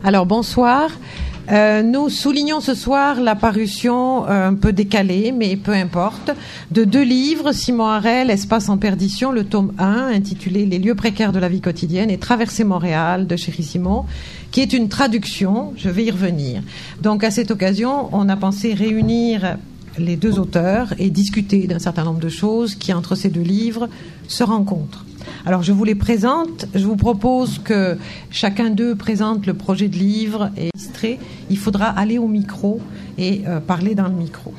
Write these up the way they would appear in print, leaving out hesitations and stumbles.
Alors bonsoir. Nous soulignons ce soir la parution un peu décalée, mais peu importe, de 2 livres, Simon Harel, Espace en perdition, le tome 1, intitulé Les lieux précaires de la vie quotidienne, et Traverser Montréal de Chéri Simon, qui est une traduction, je vais y revenir. Donc à cette occasion, on a pensé réunir les 2 auteurs et discuter d'un certain nombre de choses qui, entre ces 2 livres, se rencontrent. Alors je vous les présente, je vous propose que chacun d'eux présente le projet de livre et illustré. Il faudra aller au micro et parler dans le micro.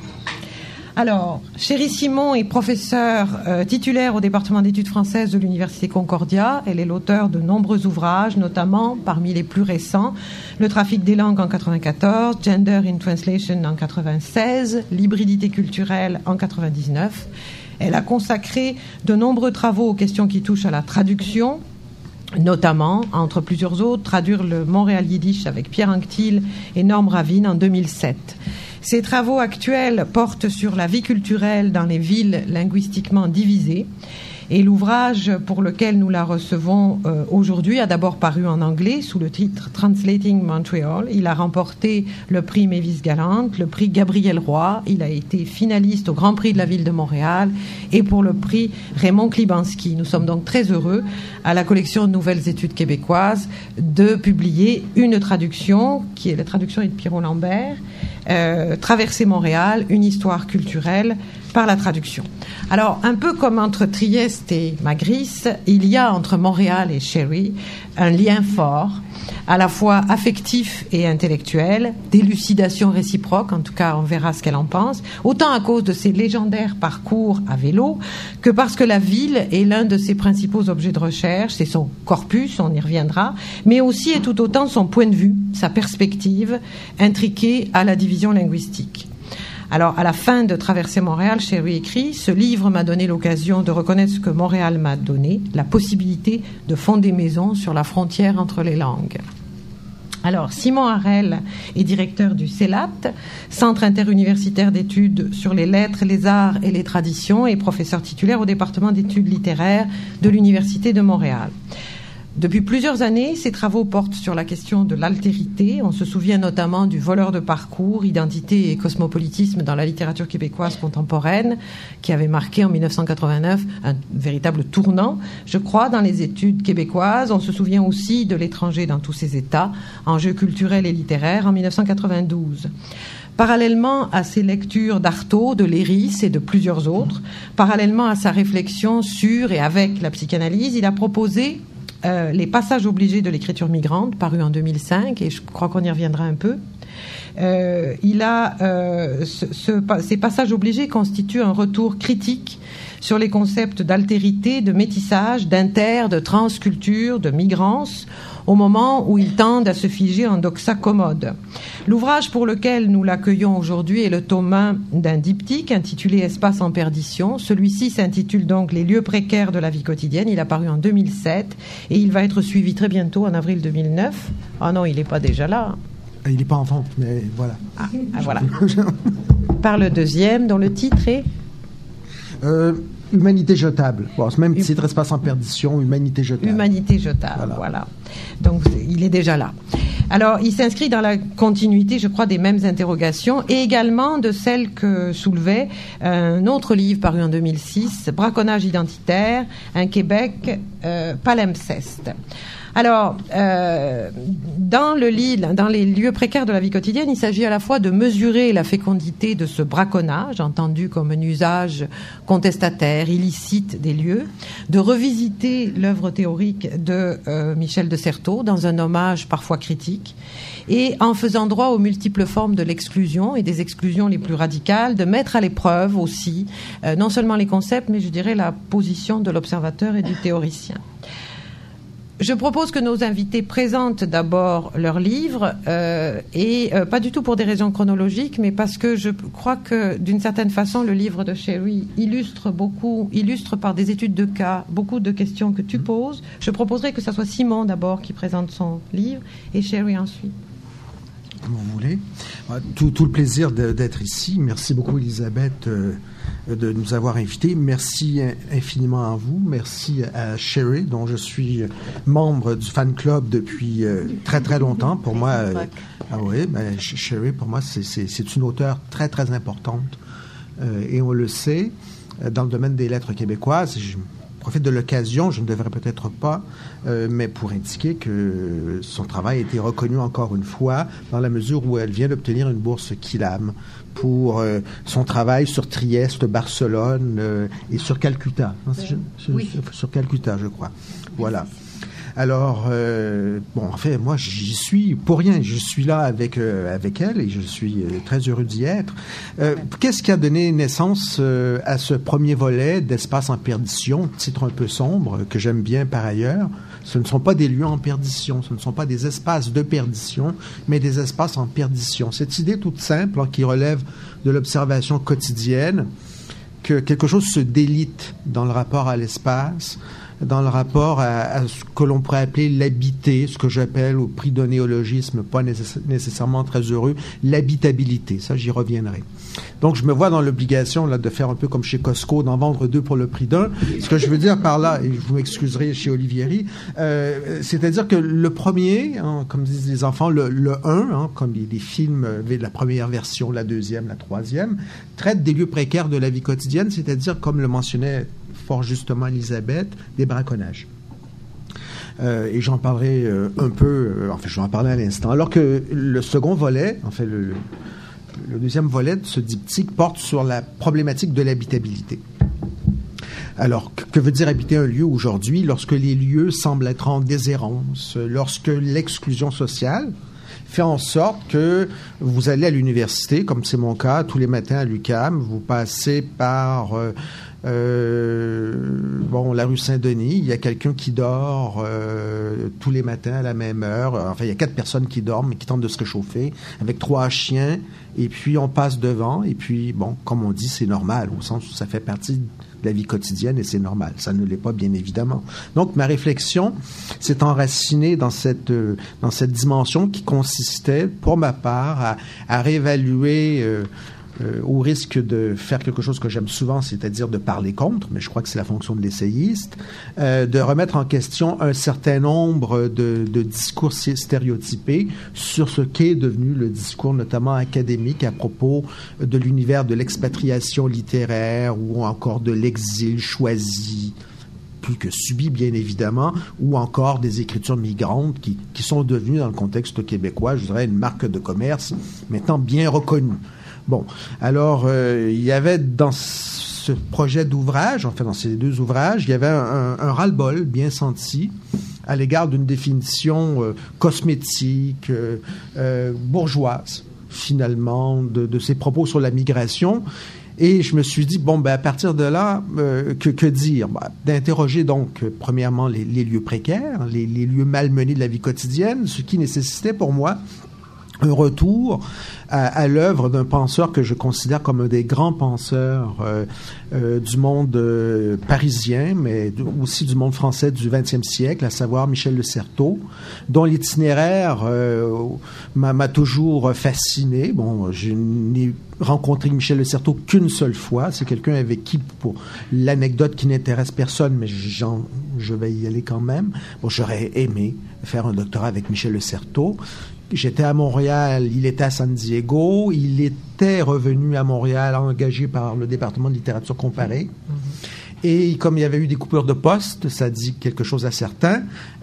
Alors, Chéri Simon est professeure titulaire au département d'études françaises de l'Université Concordia. Elle est l'auteure de nombreux ouvrages, notamment parmi les plus récents, Le trafic des langues en 1994, Gender in Translation en 1996, L'hybridité culturelle en 1999. Elle a consacré de nombreux travaux aux questions qui touchent à la traduction, notamment, entre plusieurs autres, traduire le Montréal Yiddish avec Pierre Anctil et Norm Ravin en 2007. Ces travaux actuels portent sur la vie culturelle dans les villes linguistiquement divisées. Et l'ouvrage pour lequel nous la recevons aujourd'hui a d'abord paru en anglais sous le titre Translating Montreal. Il a remporté le prix Mavis Galante, le prix Gabriel Roy. Il a été finaliste au Grand Prix de la Ville de Montréal et pour le prix Raymond Klibanski. Nous sommes donc très heureux à la collection de Nouvelles Études québécoises de publier une traduction qui est la traduction de Pierrot Lambert, Traverser Montréal, une histoire culturelle par la traduction. Alors, un peu comme entre Trieste et Magritte, il y a entre Montréal et Chéri un lien fort, à la fois affectif et intellectuel, d'élucidation réciproque, en tout cas on verra ce qu'elle en pense, autant à cause de ses légendaires parcours à vélo que parce que la ville est l'un de ses principaux objets de recherche, c'est son corpus, on y reviendra, mais aussi et tout autant son point de vue, sa perspective, intriquée à la division linguistique. Alors, à la fin de Traverser Montréal, Chéri écrit « Ce livre m'a donné l'occasion de reconnaître ce que Montréal m'a donné, la possibilité de fonder maison sur la frontière entre les langues. » Alors, Simon Harel est directeur du CELAT, Centre interuniversitaire d'études sur les lettres, les arts et les traditions, et professeur titulaire au département d'études littéraires de l'Université de Montréal. Depuis plusieurs années, ses travaux portent sur la question de l'altérité. On se souvient notamment du Voleur de parcours, identité et cosmopolitisme dans la littérature québécoise contemporaine, qui avait marqué en 1989 un véritable tournant, je crois, dans les études québécoises. On se souvient aussi de L'étranger dans tous ses états, enjeux culturels et littéraires en 1992. Parallèlement à ses lectures d'Artaud, de Léris et de plusieurs autres, parallèlement à sa réflexion sur et avec la psychanalyse, il a proposé les passages obligés de l'écriture migrante, paru en 2005, et je crois qu'on y reviendra un peu. Ces passages obligés constituent un retour critique sur les concepts d'altérité, de métissage, d'inter, de transculture, de migrance, au moment où ils tendent à se figer en doxa commode. L'ouvrage pour lequel nous l'accueillons aujourd'hui est le tome 1 d'un diptyque intitulé Espace en perdition. Celui-ci s'intitule donc Les lieux précaires de la vie quotidienne. Il a paru en 2007 et il va être suivi très bientôt en avril 2009. Ah non, il n'est pas déjà là. Il n'est pas en vente, mais voilà. Voilà. Par le deuxième, dont le titre est Humanité jetable. Bon, c'est même titre, Espace en perdition, Humanité jetable. Humanité jetable, voilà. Donc, il est déjà là. Alors, il s'inscrit dans la continuité, je crois, des mêmes interrogations et également de celles que soulevait un autre livre paru en 2006, Braconnage identitaire, un Québec palimpseste. Alors, dans les lieux précaires de la vie quotidienne, il s'agit à la fois de mesurer la fécondité de ce braconnage, entendu comme un usage contestataire, illicite des lieux, de revisiter l'œuvre théorique de Michel de Certeau dans un hommage parfois critique, et en faisant droit aux multiples formes de l'exclusion et des exclusions les plus radicales, de mettre à l'épreuve aussi non seulement les concepts, mais je dirais la position de l'observateur et du théoricien. Je propose que nos invités présentent d'abord leur livre, et pas du tout pour des raisons chronologiques, mais parce que je crois que d'une certaine façon le livre de Chéri illustre par des études de cas beaucoup de questions que tu poses. Je proposerais que ce soit Simon d'abord qui présente son livre et Chéri ensuite. comme vous voulez. Tout le plaisir d'être ici. Merci beaucoup, Elisabeth, de nous avoir invités. Merci infiniment à vous. Merci à Sherry, dont je suis membre du fan club depuis très, très longtemps. Pour moi, Sherry, pour moi, c'est une auteure très, très importante. Et on le sait, dans le domaine des lettres québécoises. Je profite de l'occasion, je ne devrais peut-être pas, mais pour indiquer que son travail a été reconnu encore une fois dans la mesure où elle vient d'obtenir une bourse Quillam pour son travail sur Trieste, Barcelone et sur Calcutta. Oui. Sur Calcutta, je crois. Voilà. Alors, en fait, moi, j'y suis pour rien. Je suis là avec elle et je suis très heureux d'y être. Qu'est-ce qui a donné naissance à ce premier volet d'Espace en perdition, titre un peu sombre, que j'aime bien par ailleurs? Ce ne sont pas des lieux en perdition, ce ne sont pas des espaces de perdition, mais des espaces en perdition. Cette idée toute simple, qui relève de l'observation quotidienne, que quelque chose se délite dans le rapport à l'espace, dans le rapport à ce que l'on pourrait appeler l'habité, ce que j'appelle au prix d'un néologisme pas nécessairement très heureux, l'habitabilité. Ça, j'y reviendrai. Donc, je me vois dans l'obligation là de faire un peu comme chez Costco, d'en vendre 2 pour le prix d'un. Ce que je veux dire par là, et vous m'excuserez chez Olivieri, c'est-à-dire que le premier, comme disent les enfants, le 1, comme les films, la première version, la deuxième, la troisième, traite des lieux précaires de la vie quotidienne, c'est-à-dire, comme le mentionnait fort justement Elisabeth, des braconnages. Et j'en parlerai un peu, je vais en parler à l'instant. Alors que le second volet, le deuxième volet de ce diptyque porte sur la problématique de l'habitabilité. Alors, que veut dire habiter un lieu aujourd'hui lorsque les lieux semblent être en déshérence, lorsque l'exclusion sociale fait en sorte que vous allez à l'université, comme c'est mon cas, tous les matins à l'UQAM, vous passez par la rue Saint-Denis, il y a quelqu'un qui dort tous les matins à la même heure. Enfin, il y a 4 personnes qui dorment et qui tentent de se réchauffer avec 3 chiens, et puis on passe devant, et puis, comme on dit, c'est normal, au sens où ça fait partie de la vie quotidienne et c'est normal. Ça ne l'est pas, bien évidemment. Donc, ma réflexion s'est enracinée dans cette dimension qui consistait, pour ma part, à réévaluer au risque de faire quelque chose que j'aime souvent, c'est-à-dire de parler contre, mais je crois que c'est la fonction de l'essayiste, de remettre en question un certain nombre de discours stéréotypés sur ce qu'est devenu le discours notamment académique à propos de l'univers de l'expatriation littéraire ou encore de l'exil choisi, plus que subi, bien évidemment, ou encore des écritures migrantes qui sont devenues, dans le contexte québécois, je dirais, une marque de commerce maintenant bien reconnue. Bon, alors, il y avait dans ce projet d'ouvrage, dans ces 2 ouvrages, il y avait un ras-le-bol bien senti à l'égard d'une définition cosmétique, bourgeoise, finalement, de ses propos sur la migration. Et je me suis dit, à partir de là, que dire? D'interroger donc, premièrement, les lieux précaires, les lieux malmenés de la vie quotidienne, ce qui nécessitait pour moi un retour à l'œuvre d'un penseur que je considère comme un des grands penseurs du monde parisien, mais aussi du monde français du XXe siècle, à savoir Michel Le Certeau, dont l'itinéraire m'a toujours fasciné. Bon, je n'ai rencontré Michel Le Certeau qu'une seule fois. C'est quelqu'un avec qui, pour l'anecdote qui n'intéresse personne, mais je vais y aller quand même. Bon, j'aurais aimé faire un doctorat avec Michel Le Certeau. J'étais à Montréal, il était à San Diego, il était revenu à Montréal engagé par le département de littérature comparée. Et comme il y avait eu des coupures de poste, ça dit quelque chose à certains,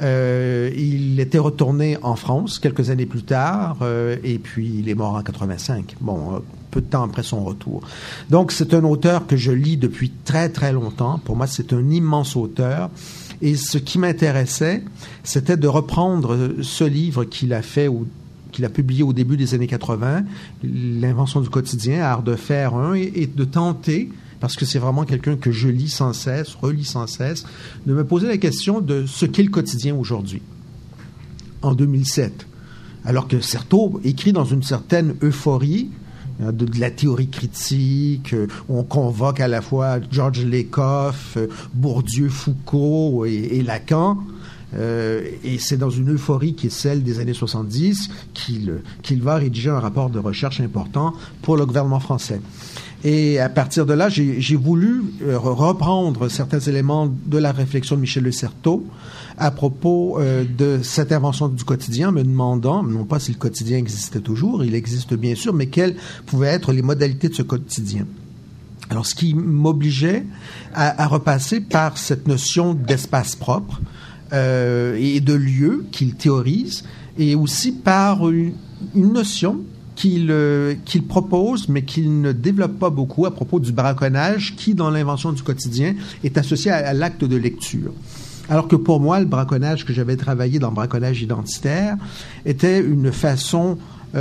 il était retourné en France quelques années plus tard, et puis il est mort en 85. Bon, peu de temps après son retour. Donc, c'est un auteur que je lis depuis très, très longtemps. Pour moi, c'est un immense auteur. Et ce qui m'intéressait, c'était de reprendre ce livre qu'il a fait qu'il a publié au début des années 80, L'invention du quotidien, Art de faire 1, et de tenter, parce que c'est vraiment quelqu'un que je lis sans cesse, relis sans cesse, de me poser la question de ce qu'est le quotidien aujourd'hui, en 2007. Alors que Certeau écrit dans une certaine euphorie de la théorie critique, où on convoque à la fois Georges Lakoff, Bourdieu, Foucault et Lacan. Et c'est dans une euphorie qui est celle des années 70 qu'il va rédiger un rapport de recherche important pour le gouvernement français. Et à partir de là, j'ai voulu reprendre certains éléments de la réflexion de Michel de Certeau à propos de cette invention du quotidien, me demandant, non pas si le quotidien existait toujours, il existe bien sûr, mais quelles pouvaient être les modalités de ce quotidien. Alors, ce qui m'obligeait à repasser par cette notion d'espace propre et de lieu qu'il théorise, et aussi par une notion qu'il propose, mais qu'il ne développe pas beaucoup à propos du braconnage qui, dans l'invention du quotidien, est associé à l'acte de lecture. Alors que pour moi, le braconnage que j'avais travaillé dans le braconnage identitaire était une façon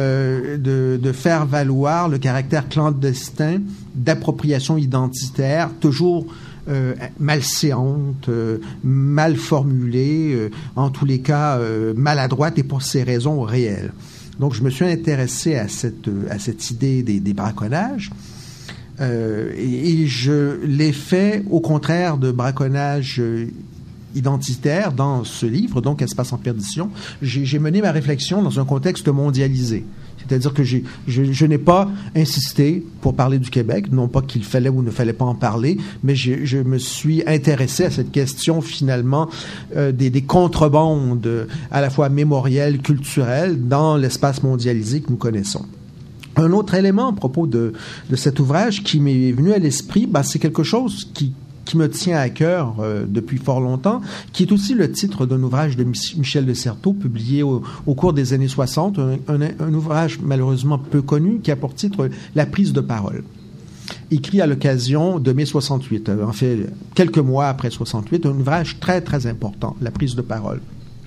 de faire valoir le caractère clandestin d'appropriation identitaire, toujours malséante, mal formulée, en tous les cas maladroite et pour ces raisons réelles. Donc, je me suis intéressé à cette idée des braconnages et je l'ai fait au contraire de braconnage identitaire dans ce livre, donc Espace en perdition. J'ai mené ma réflexion dans un contexte mondialisé. C'est-à-dire que je n'ai pas insisté pour parler du Québec, non pas qu'il fallait ou ne fallait pas en parler, mais je me suis intéressé à cette question finalement des contrebandes à la fois mémorielles, culturelles, dans l'espace mondialisé que nous connaissons. Un autre élément à propos de cet ouvrage qui m'est venu à l'esprit, c'est quelque chose qui me tient à cœur depuis fort longtemps, qui est aussi le titre d'un ouvrage de Michel de Certeau, publié au cours des années 60, un ouvrage malheureusement peu connu, qui a pour titre « La prise de parole », écrit à l'occasion de mai 68, en fait quelques mois après 68, un ouvrage très très important, « La prise de parole ».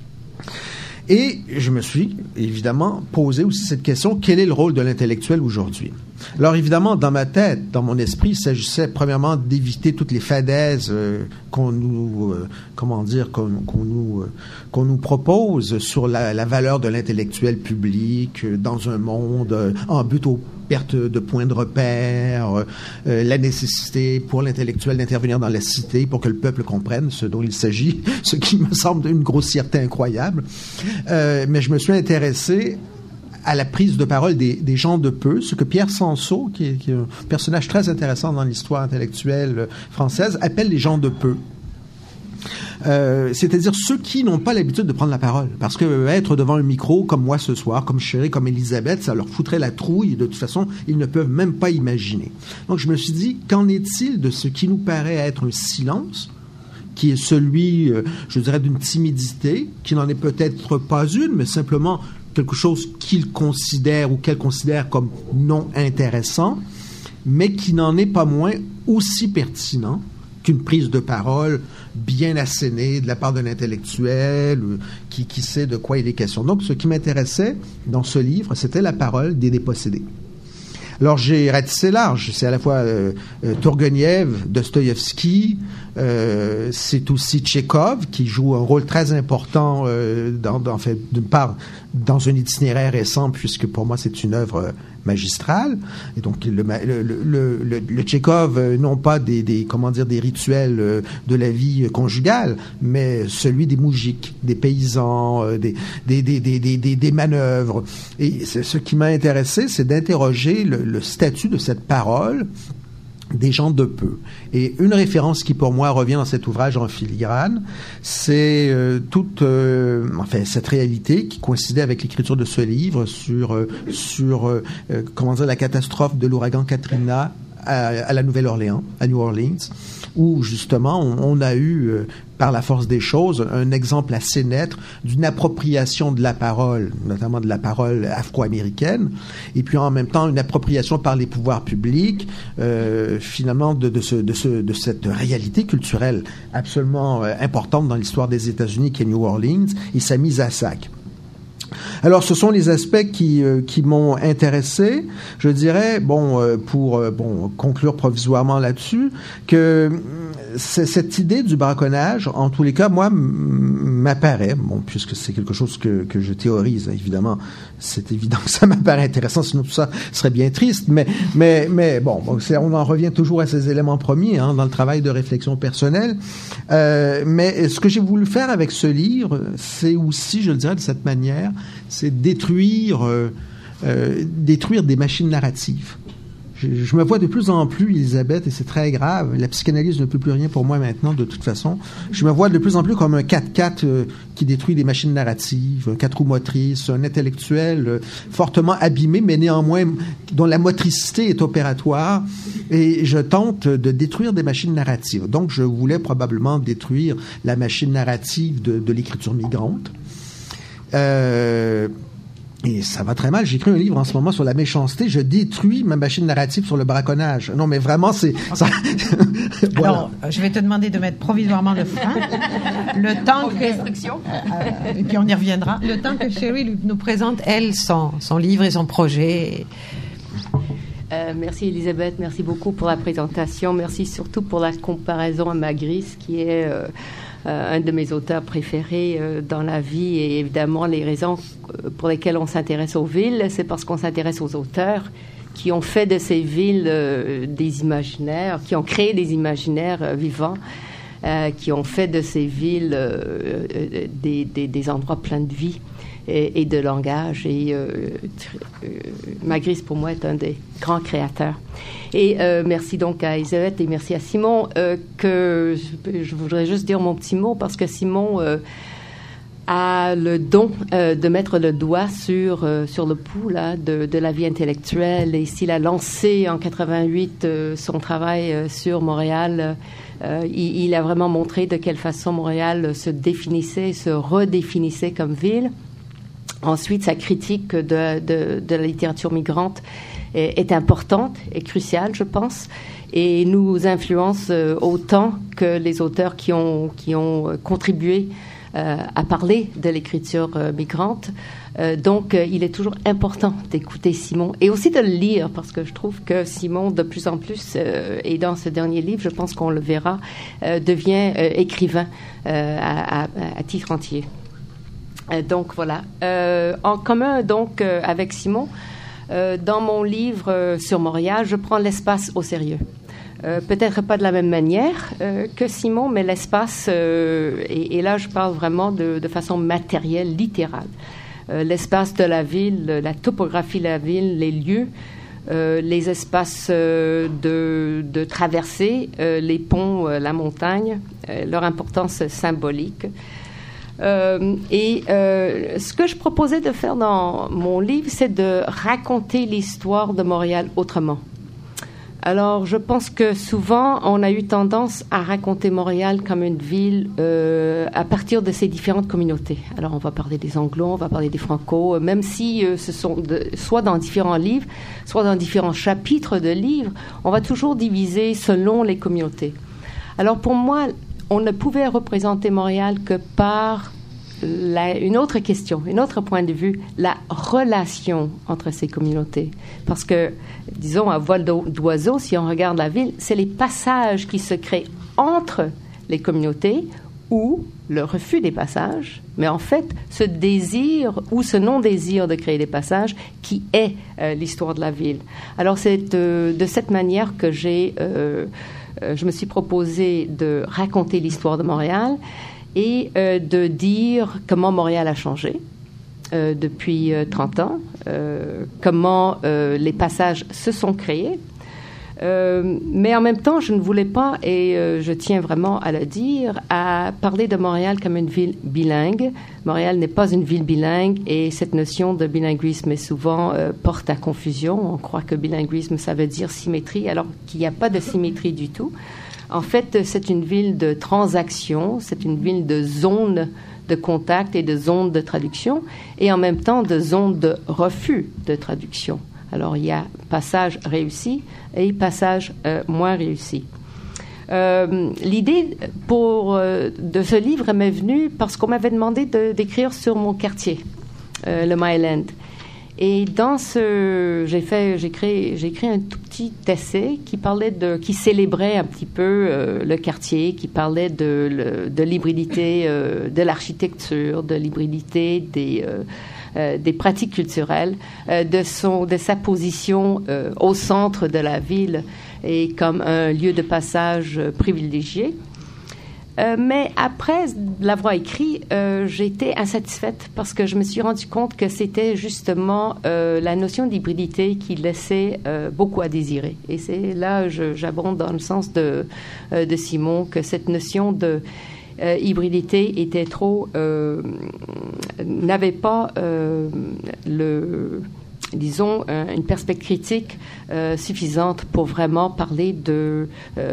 Et je me suis évidemment posé aussi cette question, quel est le rôle de l'intellectuel aujourd'hui? Alors évidemment, dans ma tête, dans mon esprit, il s'agissait premièrement d'éviter toutes les fadaises qu'on nous propose sur la valeur de l'intellectuel public dans un monde en but aux pertes de points de repère, la nécessité pour l'intellectuel d'intervenir dans la cité pour que le peuple comprenne ce dont il s'agit, ce qui me semble d'une grossièreté incroyable. Mais je me suis intéressé à la prise de parole des gens de peu, ce que Pierre Sansot, qui est un personnage très intéressant dans l'histoire intellectuelle française, appelle les gens de peu. C'est-à-dire ceux qui n'ont pas l'habitude de prendre la parole. Parce que être devant un micro, comme moi ce soir, comme Chéri, comme Elisabeth, ça leur foutrait la trouille et de toute façon, ils ne peuvent même pas imaginer. Donc je me suis dit, qu'en est-il de ce qui nous paraît être un silence, qui est celui, je dirais, d'une timidité, qui n'en est peut-être pas une, mais simplement quelque chose qu'ils considèrent ou qu'elles considèrent comme non intéressant, mais qui n'en est pas moins aussi pertinent qu'une prise de parole bien assénée de la part d'un intellectuel qui sait de quoi il est question. Donc, ce qui m'intéressait dans ce livre, c'était la parole des dépossédés. Alors, j'ai ratissé large. C'est à la fois Tourgueniev, Dostoïevski, c'est aussi Tchekhov, qui joue un rôle très important, d'une part, dans un itinéraire récent, puisque pour moi, c'est une œuvre magistrale. Et donc, le Tchekhov, non pas des rituels de la vie conjugale, mais celui des moujiks, des paysans, des manœuvres. Et ce qui m'a intéressé, c'est d'interroger le statut de cette parole des gens de peu. Et une référence qui, pour moi, revient dans cet ouvrage en filigrane, c'est cette réalité qui coïncidait avec l'écriture de ce livre sur la catastrophe de l'ouragan Katrina à la Nouvelle-Orléans, à New Orleans, où justement on a eu, par la force des choses, un exemple assez net d'une appropriation de la parole, notamment de la parole afro-américaine, et puis en même temps une appropriation par les pouvoirs publics, finalement de cette réalité culturelle absolument importante dans l'histoire des États-Unis, qui est New Orleans, et sa mise à sac. Alors, ce sont les aspects qui m'ont intéressé. Je dirais, pour conclure provisoirement là-dessus, que cette idée du braconnage, en tous les cas, moi, m'apparaît, puisque c'est quelque chose que je théorise, évidemment, c'est évident que ça m'apparaît intéressant, sinon tout ça serait bien triste, mais on en revient toujours à ces éléments premiers, dans le travail de réflexion personnelle. Mais ce que j'ai voulu faire avec ce livre, c'est aussi, je le dirais de cette manière, c'est détruire des machines narratives. Je me vois de plus en plus, Elisabeth, et c'est très grave, la psychanalyse ne peut plus rien pour moi maintenant, de toute façon. Je me vois de plus en plus comme un 4x4 qui détruit des machines narratives, un 4 roues motrices, un intellectuel fortement abîmé, mais néanmoins dont la motricité est opératoire. Et je tente de détruire des machines narratives. Donc, je voulais probablement détruire la machine narrative de l'écriture migrante. Et ça va très mal. J'écris un livre en ce moment sur la méchanceté. Je détruis ma machine narrative sur le braconnage. Non, mais vraiment, c'est... Ça... Voilà. Alors, je vais te demander de mettre provisoirement le frein. Le temps que... et puis on y reviendra. Le temps que Sherry nous présente, elle, son livre et son projet. Merci Elisabeth, merci beaucoup pour la présentation. Merci surtout pour la comparaison à Magritte, qui est... un de mes auteurs préférés dans la vie, et évidemment les raisons pour lesquelles on s'intéresse aux villes, c'est parce qu'on s'intéresse aux auteurs qui ont fait de ces villes des imaginaires, qui ont créé des imaginaires vivants, qui ont fait de ces villes des endroits pleins de vie et de langage. Et Magritte, pour moi, est un des grands créateurs. Et merci donc à Elisabeth et merci à Simon, que je voudrais juste dire mon petit mot, parce que Simon a le don de mettre le doigt sur le pouls là, de la vie intellectuelle. Et s'il a lancé en 88 son travail sur Montréal, il a vraiment montré de quelle façon Montréal se définissait, se redéfinissait comme ville. Ensuite, sa critique de la littérature migrante est importante et cruciale, je pense, et nous influence autant que les auteurs qui ont contribué à parler de l'écriture migrante. Donc, il est toujours important d'écouter Simon et aussi de le lire, parce que je trouve que Simon, de plus en plus, et dans ce dernier livre, je pense qu'on le verra, devient écrivain à titre entier. Donc voilà. En commun donc avec Simon, dans mon livre sur Montréal, je prends l'espace au sérieux. Peut-être pas de la même manière que Simon, mais l'espace, et là je parle vraiment de façon matérielle, littérale. L'espace de la ville, la topographie de la ville, les lieux, les espaces de traversée, les ponts, la montagne, leur importance symbolique. Ce que je proposais de faire dans mon livre, c'est de raconter l'histoire de Montréal autrement. Alors, je pense que souvent, on a eu tendance à raconter Montréal comme une ville à partir de ses différentes communautés. Alors, on va parler des Anglo, on va parler des Franco, même si ce sont soit dans différents livres, soit dans différents chapitres de livres, on va toujours diviser selon les communautés. Alors, pour moi, on ne pouvait représenter Montréal que par une autre question, un autre point de vue, la relation entre ces communautés. Parce que, disons, à vol d'oiseau, si on regarde la ville, c'est les passages qui se créent entre les communautés ou le refus des passages, mais en fait, ce désir ou ce non-désir de créer des passages qui est l'histoire de la ville. Alors, c'est de cette manière que je me suis proposé de raconter l'histoire de Montréal et de dire comment Montréal a changé depuis 30 ans, comment les passages se sont créés. Mais en même temps, je ne voulais pas, et je tiens vraiment à le dire, à parler de Montréal comme une ville bilingue. Montréal n'est pas une ville bilingue, et cette notion de bilinguisme est souvent porte à confusion. On croit que bilinguisme, ça veut dire symétrie, alors qu'il n'y a pas de symétrie du tout. En fait, c'est une ville de transaction, c'est une ville de zones de contact et de zones de traduction, et en même temps de zones de refus de traduction. Alors, il y a passage réussi et passage moins réussi. L'idée de ce livre m'est venue parce qu'on m'avait demandé d'écrire sur mon quartier. le Myland. Et dans j'ai écrit un tout petit essai qui célébrait un petit peu le quartier, qui parlait de l'hybridité de l'architecture, de l'hybridité des pratiques culturelles, de sa position au centre de la ville et comme un lieu de passage privilégié. Mais après l'avoir écrit, j'ai été insatisfaite parce que je me suis rendu compte que c'était justement la notion d'hybridité qui laissait beaucoup à désirer. Et c'est là j'abonde dans le sens de Simon, que cette notion de hybridité était n'avait pas une perspective critique suffisante pour vraiment parler du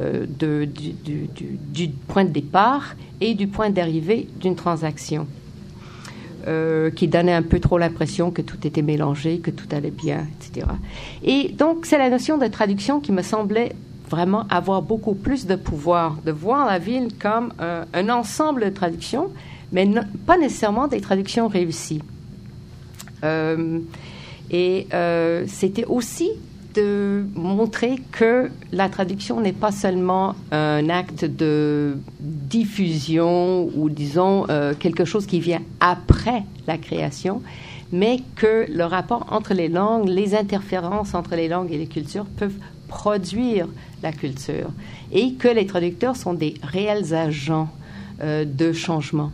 point de départ et du point d'arrivée d'une transaction, qui donnait un peu trop l'impression que tout était mélangé, que tout allait bien, etc. Et donc, c'est la notion de traduction qui me semblait vraiment avoir beaucoup plus de pouvoir, de voir la ville comme un ensemble de traductions, mais pas nécessairement des traductions réussies. Et c'était aussi de montrer que la traduction n'est pas seulement un acte de diffusion ou, disons, quelque chose qui vient après la création, mais que le rapport entre les langues, les interférences entre les langues et les cultures peuvent produire la culture et que les traducteurs sont des réels agents de changement.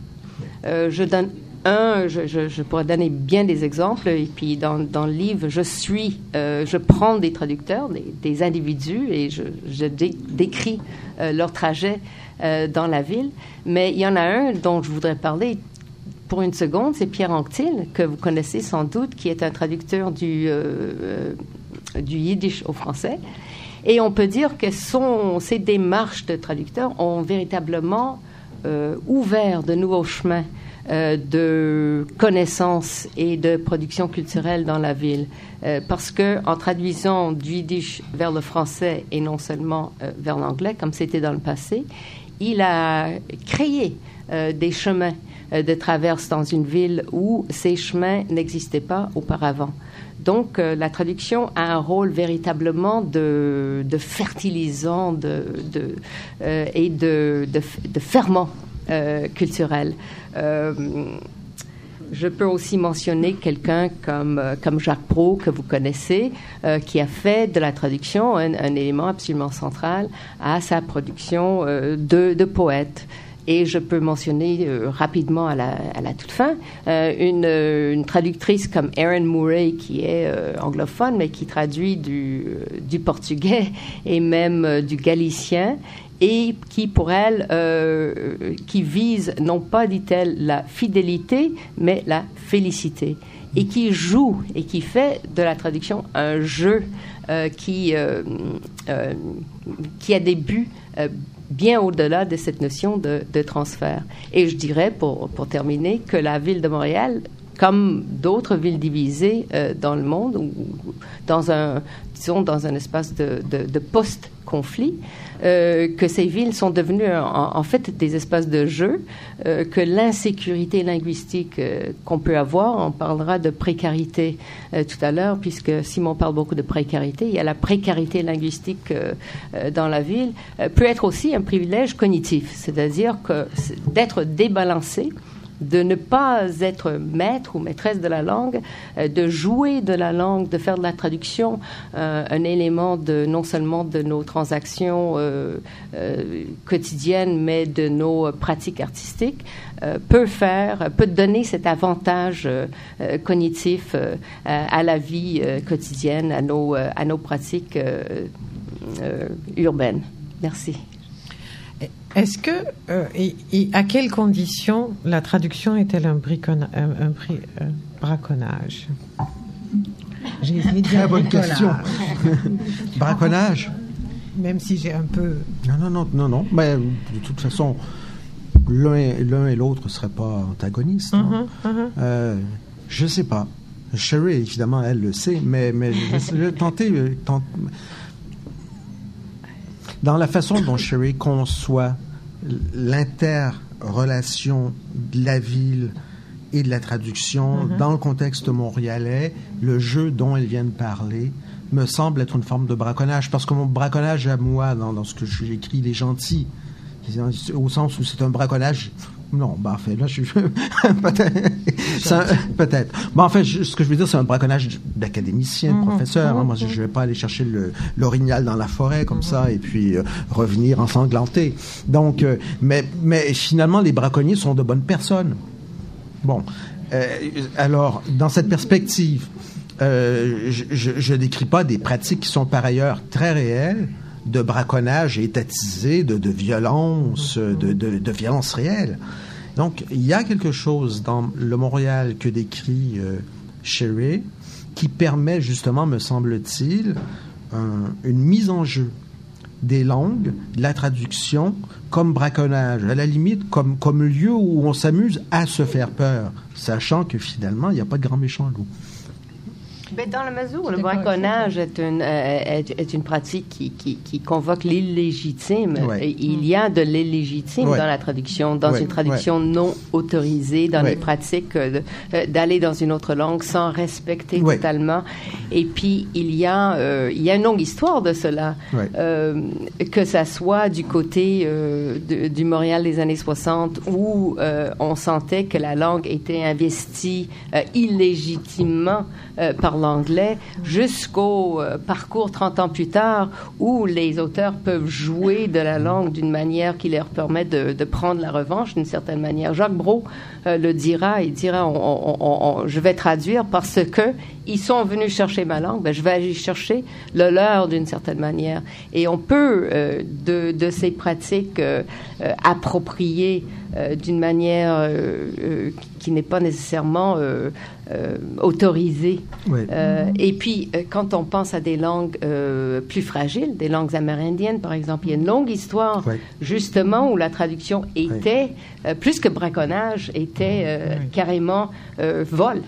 Je pourrais donner bien des exemples, et puis dans le livre, je prends des traducteurs, des individus, et je décris leur trajet dans la ville. Mais il y en a un dont je voudrais parler pour une seconde, c'est Pierre Anctil, que vous connaissez sans doute, qui est un traducteur du yiddish au français. Et on peut dire que ces démarches de traducteur ont véritablement ouvert de nouveaux chemins de connaissances et de production culturelle dans la ville, parce que en traduisant du yiddish vers le français et non seulement vers l'anglais comme c'était dans le passé, il a créé des chemins de traverse dans une ville où ces chemins n'existaient pas auparavant. Donc la traduction a un rôle véritablement de fertilisant et de ferment culturel. Je peux aussi mentionner quelqu'un comme Jacques Proulx, que vous connaissez, qui a fait de la traduction un élément absolument central à sa production de poètes. Et je peux mentionner rapidement à la toute fin une traductrice comme Erin Murray, qui est anglophone, mais qui traduit du portugais et même du galicien, et qui, pour elle, qui vise, non pas, dit-elle, la fidélité, mais la félicité, et qui joue et qui fait de la traduction un jeu qui a des buts bien au-delà de cette notion de transfert. Et je dirais, pour terminer, que la ville de Montréal, comme d'autres villes divisées dans le monde, ou dans un espace de post-conflit, que ces villes sont devenues en fait des espaces de jeu, que l'insécurité linguistique qu'on peut avoir, on parlera de précarité tout à l'heure, puisque Simon parle beaucoup de précarité, il y a la précarité linguistique dans la ville, peut être aussi un privilège cognitif, c'est-à-dire que d'être débalancé, de ne pas être maître ou maîtresse de la langue, de jouer de la langue, de faire de la traduction un élément non seulement de nos transactions quotidiennes, mais de nos pratiques artistiques, peut donner cet avantage cognitif à la vie quotidienne, à nos pratiques urbaines. Merci. Est-ce que, et à quelles conditions la traduction est-elle un braconnage? J'ai essayé de dire très bonne question. Braconnage? Même si j'ai un peu... Non. Mais de toute façon, l'un et l'autre ne seraient pas antagonistes. Je ne sais pas. Sherry, évidemment, elle le sait, mais je vais tenter... Dans la façon dont Sherry conçoit l'interrelation de la ville et de la traduction dans le contexte montréalais, le jeu dont elle vient de parler me semble être une forme de braconnage, parce que mon braconnage à moi, dans ce que j'écris, il est gentil, au sens où c'est un braconnage. Non, en fait, là, je suis peut-être. En fait, ce que je veux dire, c'est un braconnage d'académicien, de professeur. Moi, je ne vais pas aller chercher l'orignal dans la forêt comme ça et puis revenir ensanglanté. Donc, mais finalement, les braconniers sont de bonnes personnes. Bon, alors, dans cette perspective, je décris pas des pratiques qui sont par ailleurs très réelles, de braconnage étatisé, de violence, de violence réelle. Donc, il y a quelque chose dans le Montréal que décrit Sherry qui permet justement, me semble-t-il, une mise en jeu des langues, de la traduction, comme braconnage, à la limite, comme lieu où on s'amuse à se faire peur, sachant que finalement, il n'y a pas de grand méchant loup. Ben, dans la mesure où le braconnage est une pratique qui convoque l'illégitime, il y a de l'illégitime dans la traduction, dans une traduction non autorisée, dans les pratiques d'aller dans une autre langue sans respecter totalement. Et puis, il y a une longue histoire de cela, que ça soit du côté du Montréal des années 60, où on sentait que la langue était investie illégitimement par l'anglais, jusqu'au parcours 30 ans plus tard, où les auteurs peuvent jouer de la langue d'une manière qui leur permet de prendre la revanche d'une certaine manière. Jacques Brault le dira, il dira je vais traduire parce que ils sont venus chercher ma langue, ben je vais aller chercher le leur d'une certaine manière. Et on peut de ces pratiques appropriées d'une manière qui n'est pas nécessairement autorisée. Et puis, quand on pense à des langues plus fragiles, des langues amérindiennes, par exemple, il y a une longue histoire, justement, où la traduction était, plus que braconnage, était carrément vol.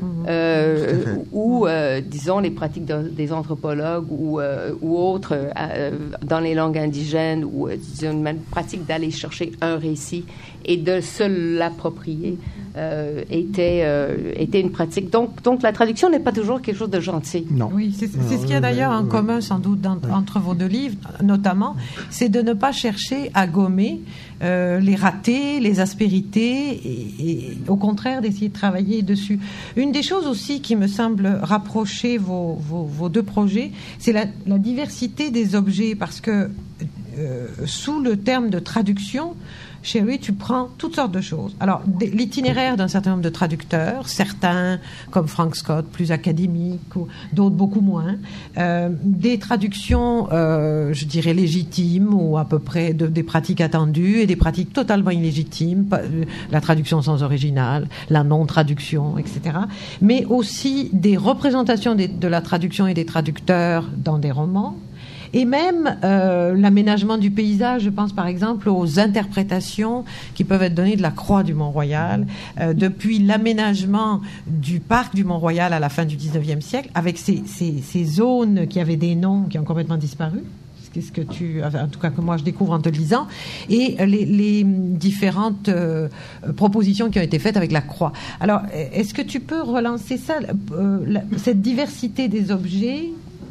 Ou, disons, les pratiques des anthropologues ou autres dans les langues indigènes, ou une pratique d'aller chercher un récit et de se l'approprier était une pratique. Donc la traduction n'est pas toujours quelque chose de gentil. Non. Oui, c'est ce qu'il y a d'ailleurs en commun sans doute entre vos deux livres, notamment, c'est de ne pas chercher à gommer les ratés, les aspérités, et au contraire d'essayer de travailler dessus. Une des choses aussi qui me semble rapprocher vos deux projets, c'est la diversité des objets, parce que sous le terme de traduction, Sherry, tu prends toutes sortes de choses. Alors, l'itinéraire d'un certain nombre de traducteurs, certains, comme Frank Scott, plus académiques, ou d'autres beaucoup moins. Des traductions, je dirais, légitimes, ou à peu près des pratiques attendues, et des pratiques totalement illégitimes, la traduction sans original, la non-traduction, etc. Mais aussi des représentations de la traduction et des traducteurs dans des romans. Et même l'aménagement du paysage, je pense par exemple aux interprétations qui peuvent être données de la croix du Mont-Royal, depuis l'aménagement du parc du Mont-Royal à la fin du 19e siècle, avec ces zones qui avaient des noms qui ont complètement disparu. C'est ce que en tout cas que moi je découvre en te lisant, et les différentes propositions qui ont été faites avec la croix. Alors, est-ce que tu peux relancer ça, cette diversité des objets?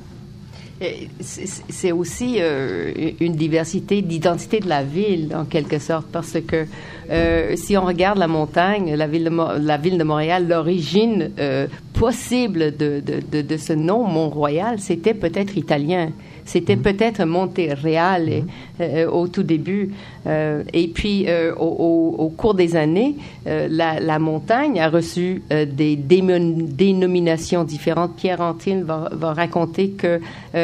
C'est aussi une diversité d'identité de la ville, en quelque sorte, parce que si on regarde la montagne, la ville de Montréal, l'origine possible de ce nom Mont-Royal, c'était peut-être italien. C'était peut-être Monte-Real au tout début. Et puis, au cours des années, la montagne a reçu des dénominations différentes. Pierre Antine va raconter que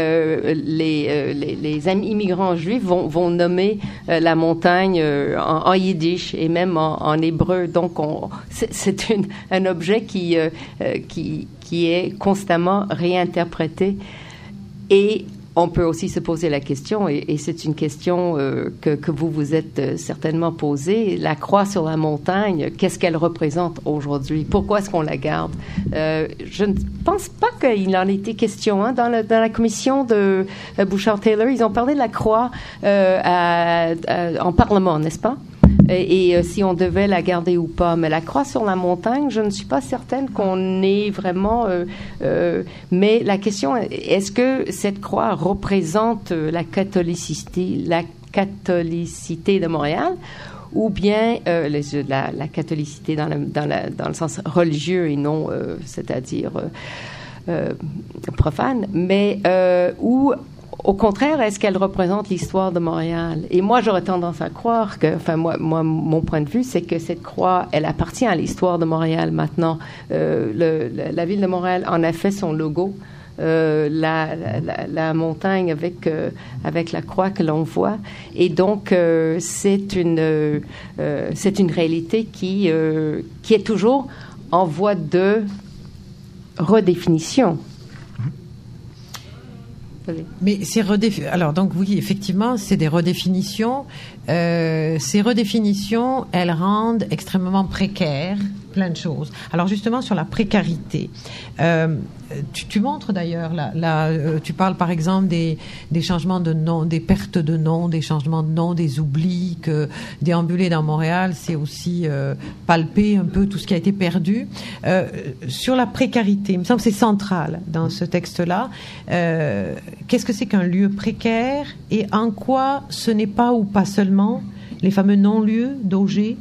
les immigrants juifs vont nommer la montagne en yiddish et même en hébreu. Donc, c'est un objet qui est constamment réinterprété. Et on peut aussi se poser la question, et c'est une question que vous vous êtes certainement posée, la croix sur la montagne, qu'est-ce qu'elle représente aujourd'hui? Pourquoi est-ce qu'on la garde? Je ne pense pas qu'il en ait été question dans la commission de Bouchard-Taylor. Ils ont parlé de la croix en Parlement, n'est-ce pas? et si on devait la garder ou pas. Mais la croix sur la montagne, je ne suis pas certaine qu'on ait vraiment... mais la question est, est-ce que cette croix représente la catholicité de Montréal, ou bien la catholicité dans le sens religieux et non, c'est-à-dire profane, mais ou au contraire, est-ce qu'elle représente l'histoire de Montréal? Et moi, j'aurais tendance à croire que, enfin, moi, mon point de vue, c'est que cette croix, elle appartient à l'histoire de Montréal maintenant. La ville de Montréal en a fait son logo. La montagne avec la croix que l'on voit, et donc c'est une réalité qui est toujours en voie de redéfinition. Mais alors donc oui, effectivement, c'est des redéfinitions. Ces redéfinitions, elles rendent extrêmement précaires plein de choses. Alors justement sur la précarité, tu montres d'ailleurs tu parles par exemple des changements de nom, des pertes de nom, des changements de nom, des oublis, que déambuler dans Montréal, c'est aussi palper un peu tout ce qui a été perdu. Sur la précarité, il me semble que c'est central dans ce texte-là. Qu'est-ce que c'est qu'un lieu précaire et en quoi ce n'est pas ou pas seulement les fameux non-lieux d'Auger?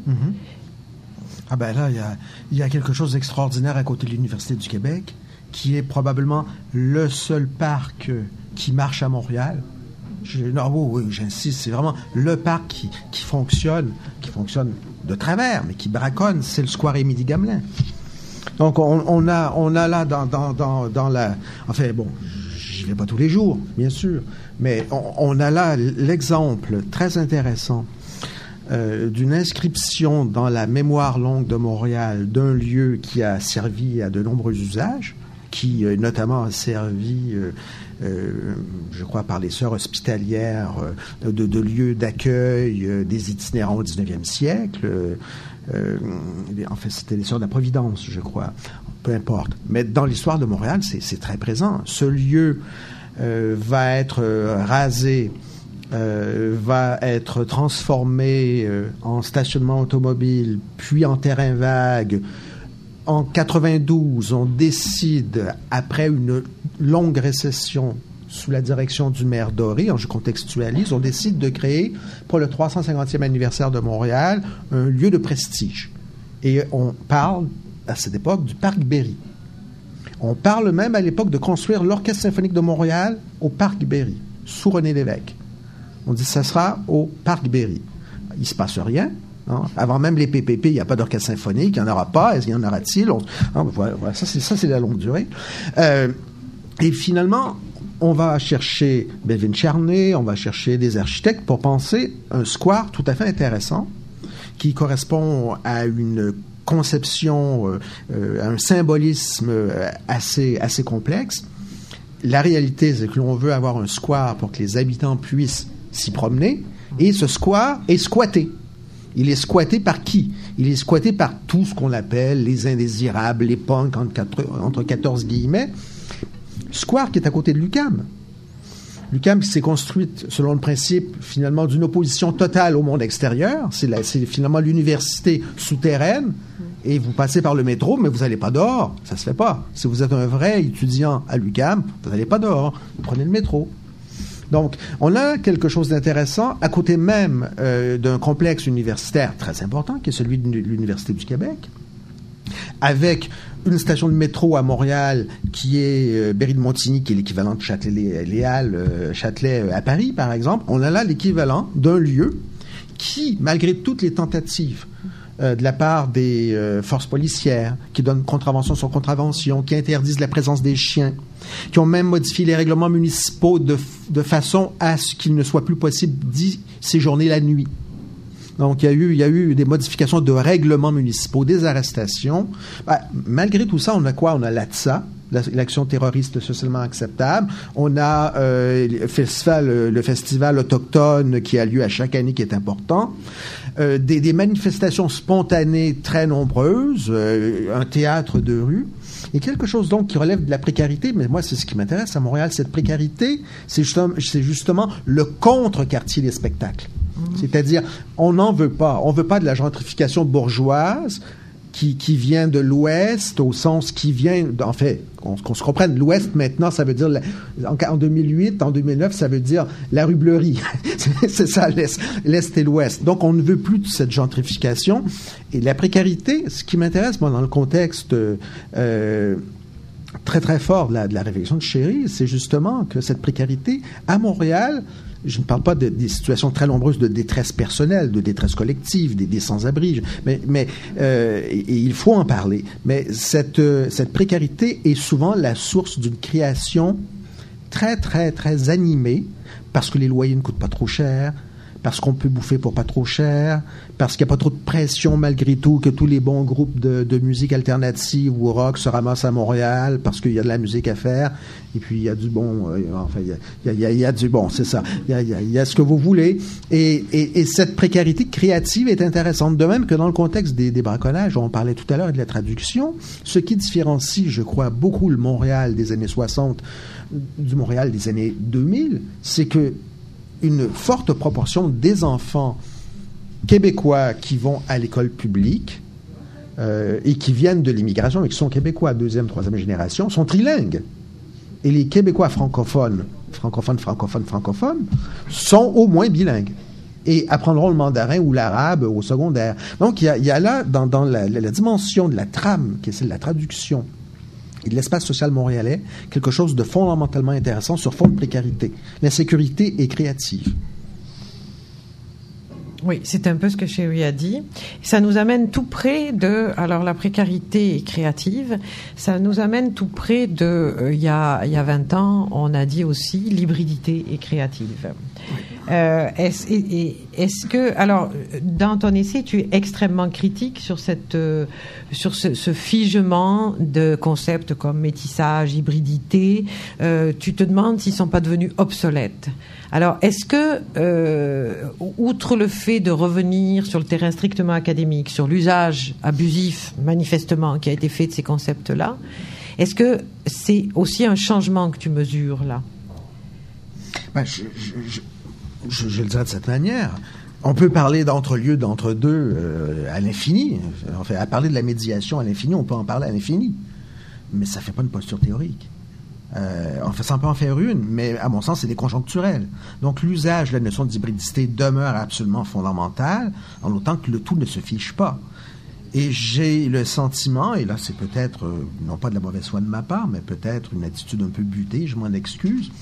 Ah ben là, il y a quelque chose d'extraordinaire à côté de l'Université du Québec, qui est probablement le seul parc qui marche à Montréal. Oui, j'insiste, c'est vraiment le parc qui fonctionne de travers, mais qui braconne, c'est le square Émilie-Gamelin. Donc on a là dans la... Enfin bon, j'y vais pas tous les jours, bien sûr, mais on a là l'exemple très intéressant d'une inscription dans la mémoire longue de Montréal d'un lieu qui a servi à de nombreux usages, qui notamment a servi, je crois, par les sœurs hospitalières de lieu d'accueil des itinérants au 19e siècle. En fait, c'était les sœurs de la Providence, je crois. Peu importe. Mais dans l'histoire de Montréal, c'est très présent. Ce lieu va être rasé, va être transformé en stationnement automobile, puis en terrain vague. En 92, on décide, après une longue récession sous la direction du maire Doré, je contextualise, on décide de créer, pour le 350e anniversaire de Montréal, un lieu de prestige. Et on parle, à cette époque, du Parc Berry. On parle même à l'époque de construire l'Orchestre symphonique de Montréal au Parc Berry, sous René Lévesque. On dit que ça sera au Parc Berry. Il ne se passe rien. Hein? Avant même les PPP, il n'y a pas d'orchestre symphonique, il n'y en aura pas. Est-ce qu'il y en aura-t-il? Voilà, ça, c'est la longue durée. Et finalement, on va chercher Belvin Charnay, on va chercher des architectes pour penser un square tout à fait intéressant qui correspond à une conception, à un symbolisme assez complexe. La réalité, c'est que l'on veut avoir un square pour que les habitants puissent s'y promener, et ce square est squatté. Il est squatté par qui? Il est squatté par tout ce qu'on appelle les indésirables, les punks, entre 14 guillemets. Square qui est à côté de l'UQAM. L'UQAM qui s'est construite selon le principe, finalement, d'une opposition totale au monde extérieur. C'est finalement l'université souterraine. Et vous passez par le métro, mais vous n'allez pas dehors. Ça se fait pas. Si vous êtes un vrai étudiant à l'UQAM, vous n'allez pas dehors. Vous prenez le métro. Donc, on a quelque chose d'intéressant à côté même d'un complexe universitaire très important, qui est celui de l'Université du Québec, avec une station de métro à Montréal qui est Berry de Montigny, qui est l'équivalent de Châtelet à Paris, par exemple. On a là l'équivalent d'un lieu qui, malgré toutes les tentatives de la part des forces policières, qui donnent contravention sur contravention, qui interdisent la présence des chiens, qui ont même modifié les règlements municipaux de façon à ce qu'il ne soit plus possible d'y séjourner la nuit. Donc, il y a eu des modifications de règlements municipaux, des arrestations. Malgré tout ça, on a quoi? On a l'ATSA, l'action terroriste socialement acceptable. On a le festival autochtone qui a lieu à chaque année, qui est important. Des manifestations spontanées très nombreuses, un théâtre de rue. Et quelque chose donc qui relève de la précarité, mais moi c'est ce qui m'intéresse à Montréal, cette précarité, c'est justement le contre-quartier des spectacles. C'est-à-dire, on n'en veut pas. On veut pas de la gentrification bourgeoise qui vient de l'Ouest, au sens qui vient, en fait, qu'on se comprenne, l'Ouest maintenant, ça veut dire, en 2008, en 2009, ça veut dire la rue Bleury. C'est ça, l'Est et l'Ouest. Donc, on ne veut plus de cette gentrification. Et la précarité, ce qui m'intéresse, moi, dans le contexte très, très fort de la réflexion de Chéry, c'est justement que cette précarité, à Montréal, je ne parle pas des situations très nombreuses de détresse personnelle, de détresse collective, des sans-abri, mais et il faut en parler. Mais cette précarité est souvent la source d'une création très, très, très animée, parce que les loyers ne coûtent pas trop cher, parce qu'on peut bouffer pour pas trop cher, parce qu'il n'y a pas trop de pression malgré tout, que tous les bons groupes de musique alternative ou rock se ramassent à Montréal, parce qu'il y a de la musique à faire, et puis il y a du bon, enfin, il y a du bon, c'est ça, il y a ce que vous voulez, et cette précarité créative est intéressante, de même que dans le contexte des bracolages, on parlait tout à l'heure de la traduction, ce qui différencie, je crois, beaucoup le Montréal des années 60 du Montréal des années 2000, c'est que une forte proportion des enfants québécois qui vont à l'école publique et qui viennent de l'immigration et qui sont québécois deuxième, troisième génération sont trilingues. Et les Québécois francophones sont au moins bilingues et apprendront le mandarin ou l'arabe au secondaire. Donc, il y a là, dans la dimension de la trame, qui est celle de la traduction, et de l'espace social montréalais, quelque chose de fondamentalement intéressant sur fond de précarité. L'insécurité est créative. Oui, c'est un peu ce que Chéry a dit. Ça nous amène tout près de... Alors, la précarité est créative. Ça nous amène tout près de... il y a 20 ans, on a dit aussi l'hybridité est créative. Est-ce que... Alors, dans ton essai, tu es extrêmement critique sur ce figement de concepts comme métissage, hybridité. Tu te demandes s'ils ne sont pas devenus obsolètes. Alors, est-ce que, outre le fait de revenir sur le terrain strictement académique, sur l'usage abusif, manifestement, qui a été fait de ces concepts-là, est-ce que c'est aussi un changement que tu mesures, là? Ben, je le dirais de cette manière. On peut parler d'entre-lieux, d'entre-deux à l'infini. Enfin, à parler de la médiation à l'infini, on peut en parler à l'infini. Mais ça ne fait pas une posture théorique. Ça peut en faire une, mais à mon sens, c'est des conjoncturels. Donc, l'usage de la notion d'hybridité demeure absolument fondamental, en autant que le tout ne se fiche pas. Et j'ai le sentiment, et là, c'est peut-être, non pas de la mauvaise foi de ma part, mais peut-être une attitude un peu butée, je m'en excuse.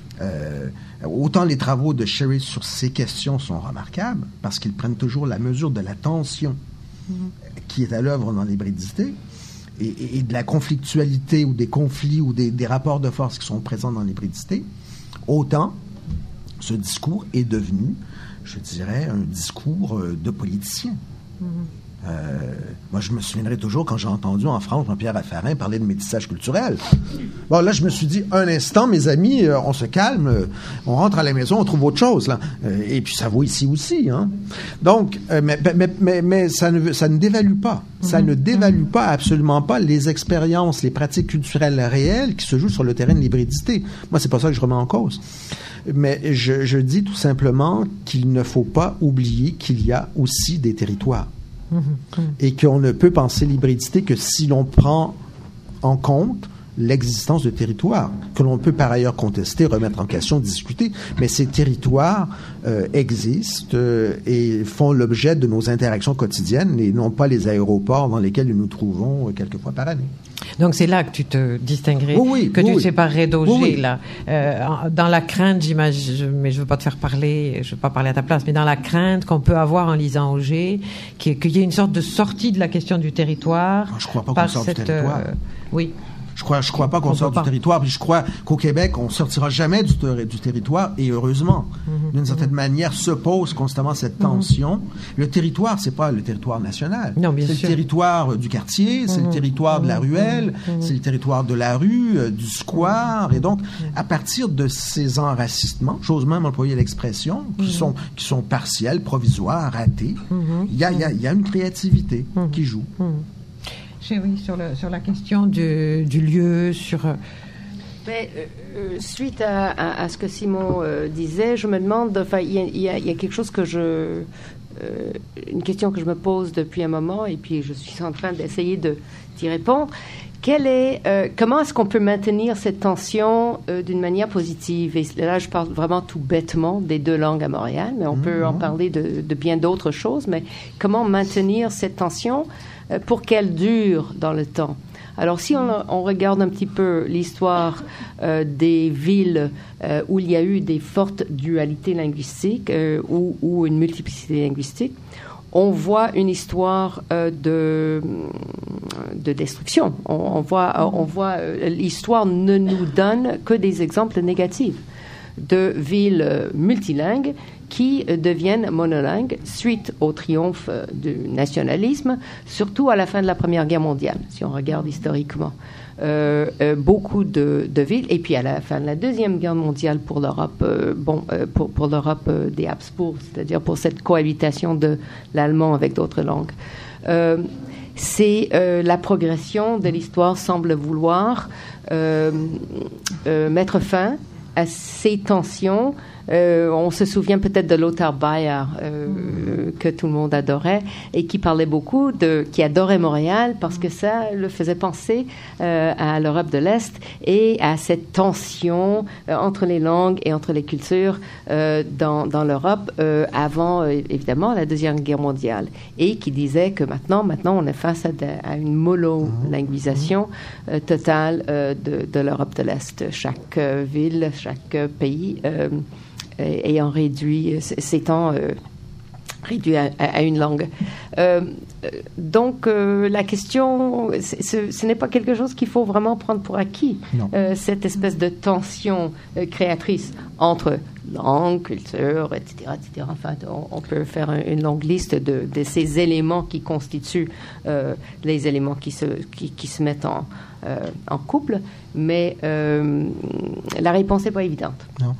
Autant les travaux de Chéry sur ces questions sont remarquables, parce qu'ils prennent toujours la mesure de la tension qui est à l'œuvre dans l'hybridité, et de la conflictualité ou des conflits ou des rapports de force qui sont présents dans l'hybridité, autant ce discours est devenu, je dirais, un discours de politicien. Moi, je me souviendrai toujours quand j'ai entendu en France Jean-Pierre Raffarin parler de métissage culturel. Bon, là, je me suis dit, un instant, mes amis, on se calme, on rentre à la maison, on trouve autre chose, là. Et puis, ça vaut ici aussi, hein. Donc, mais ça ne dévalue pas. Ça ne dévalue pas, absolument pas, les expériences, les pratiques culturelles réelles qui se jouent sur le terrain de l'hybridité. Moi, c'est pas ça que je remets en cause. Mais je dis tout simplement qu'il ne faut pas oublier qu'il y a aussi des territoires. Et qu'on ne peut penser l'hybridité que si l'on prend en compte l'existence de territoires, que l'on peut par ailleurs contester, remettre en question, discuter, mais ces territoires existent et font l'objet de nos interactions quotidiennes et non pas les aéroports dans lesquels nous nous trouvons quelques fois par année. Donc c'est là que tu te distinguerais, tu te séparerais d'Auger, là. Dans la crainte, j'imagine, mais je veux pas te faire parler, je veux pas parler à ta place, mais dans la crainte qu'on peut avoir en lisant Auger, qu'il y ait une sorte de sortie de la question du territoire. Je crois pas qu'on sorte du territoire. Oui. Je crois pas qu'on sorte du territoire, puis je crois qu'au Québec, on sortira jamais du territoire, et heureusement. D'une certaine manière, se pose constamment cette tension. Le territoire, c'est pas le territoire national. Non, bien sûr. C'est le territoire du quartier, c'est le territoire de la ruelle, c'est le territoire de la rue, du square, et donc, à partir de ces enracinements, j'ose même employer l'expression, qui sont partiels, provisoires, ratés, il y a une créativité qui joue. Oui, sur la question du lieu, sur Suite à ce que Simon disait, je me demande, il y a quelque chose que une question que je me pose depuis un moment, et puis je suis en train d'essayer d'y répondre. Comment est-ce qu'on peut maintenir cette tension d'une manière positive? Et là, je parle vraiment tout bêtement des deux langues à Montréal, mais on peut en parler de bien d'autres choses. Mais comment maintenir cette tension pour qu'elle dure dans le temps? Alors, si on regarde un petit peu l'histoire des villes où il y a eu des fortes dualités linguistiques ou une multiplicité linguistique, on voit une histoire de destruction. On voit l'histoire ne nous donne que des exemples négatifs de villes multilingues qui deviennent monolingues suite au triomphe du nationalisme, surtout à la fin de la Première Guerre mondiale, si on regarde historiquement. Beaucoup de villes, et puis à la fin de la Deuxième Guerre mondiale pour l'Europe, pour l'Europe des Habsbourg, c'est-à-dire pour cette cohabitation de l'allemand avec d'autres langues. C'est la progression de l'histoire semble vouloir mettre fin à ces tensions. On se souvient peut-être de Lothar Bayer, que tout le monde adorait, et qui parlait beaucoup qui adorait Montréal parce que ça le faisait penser à l'Europe de l'Est et à cette tension entre les langues et entre les cultures dans l'Europe avant, évidemment, la Deuxième Guerre mondiale. Et qui disait que maintenant on est face à une monolinguisation totale de l'Europe de l'Est. Chaque ville, chaque pays ayant s'étant réduit à une langue. Donc, la question, ce n'est pas quelque chose qu'il faut vraiment prendre pour acquis, cette espèce de tension créatrice entre langue, culture, etc. Enfin, on peut faire une longue liste de ces éléments qui constituent les éléments qui se mettent en couple, mais la réponse n'est pas évidente. Non.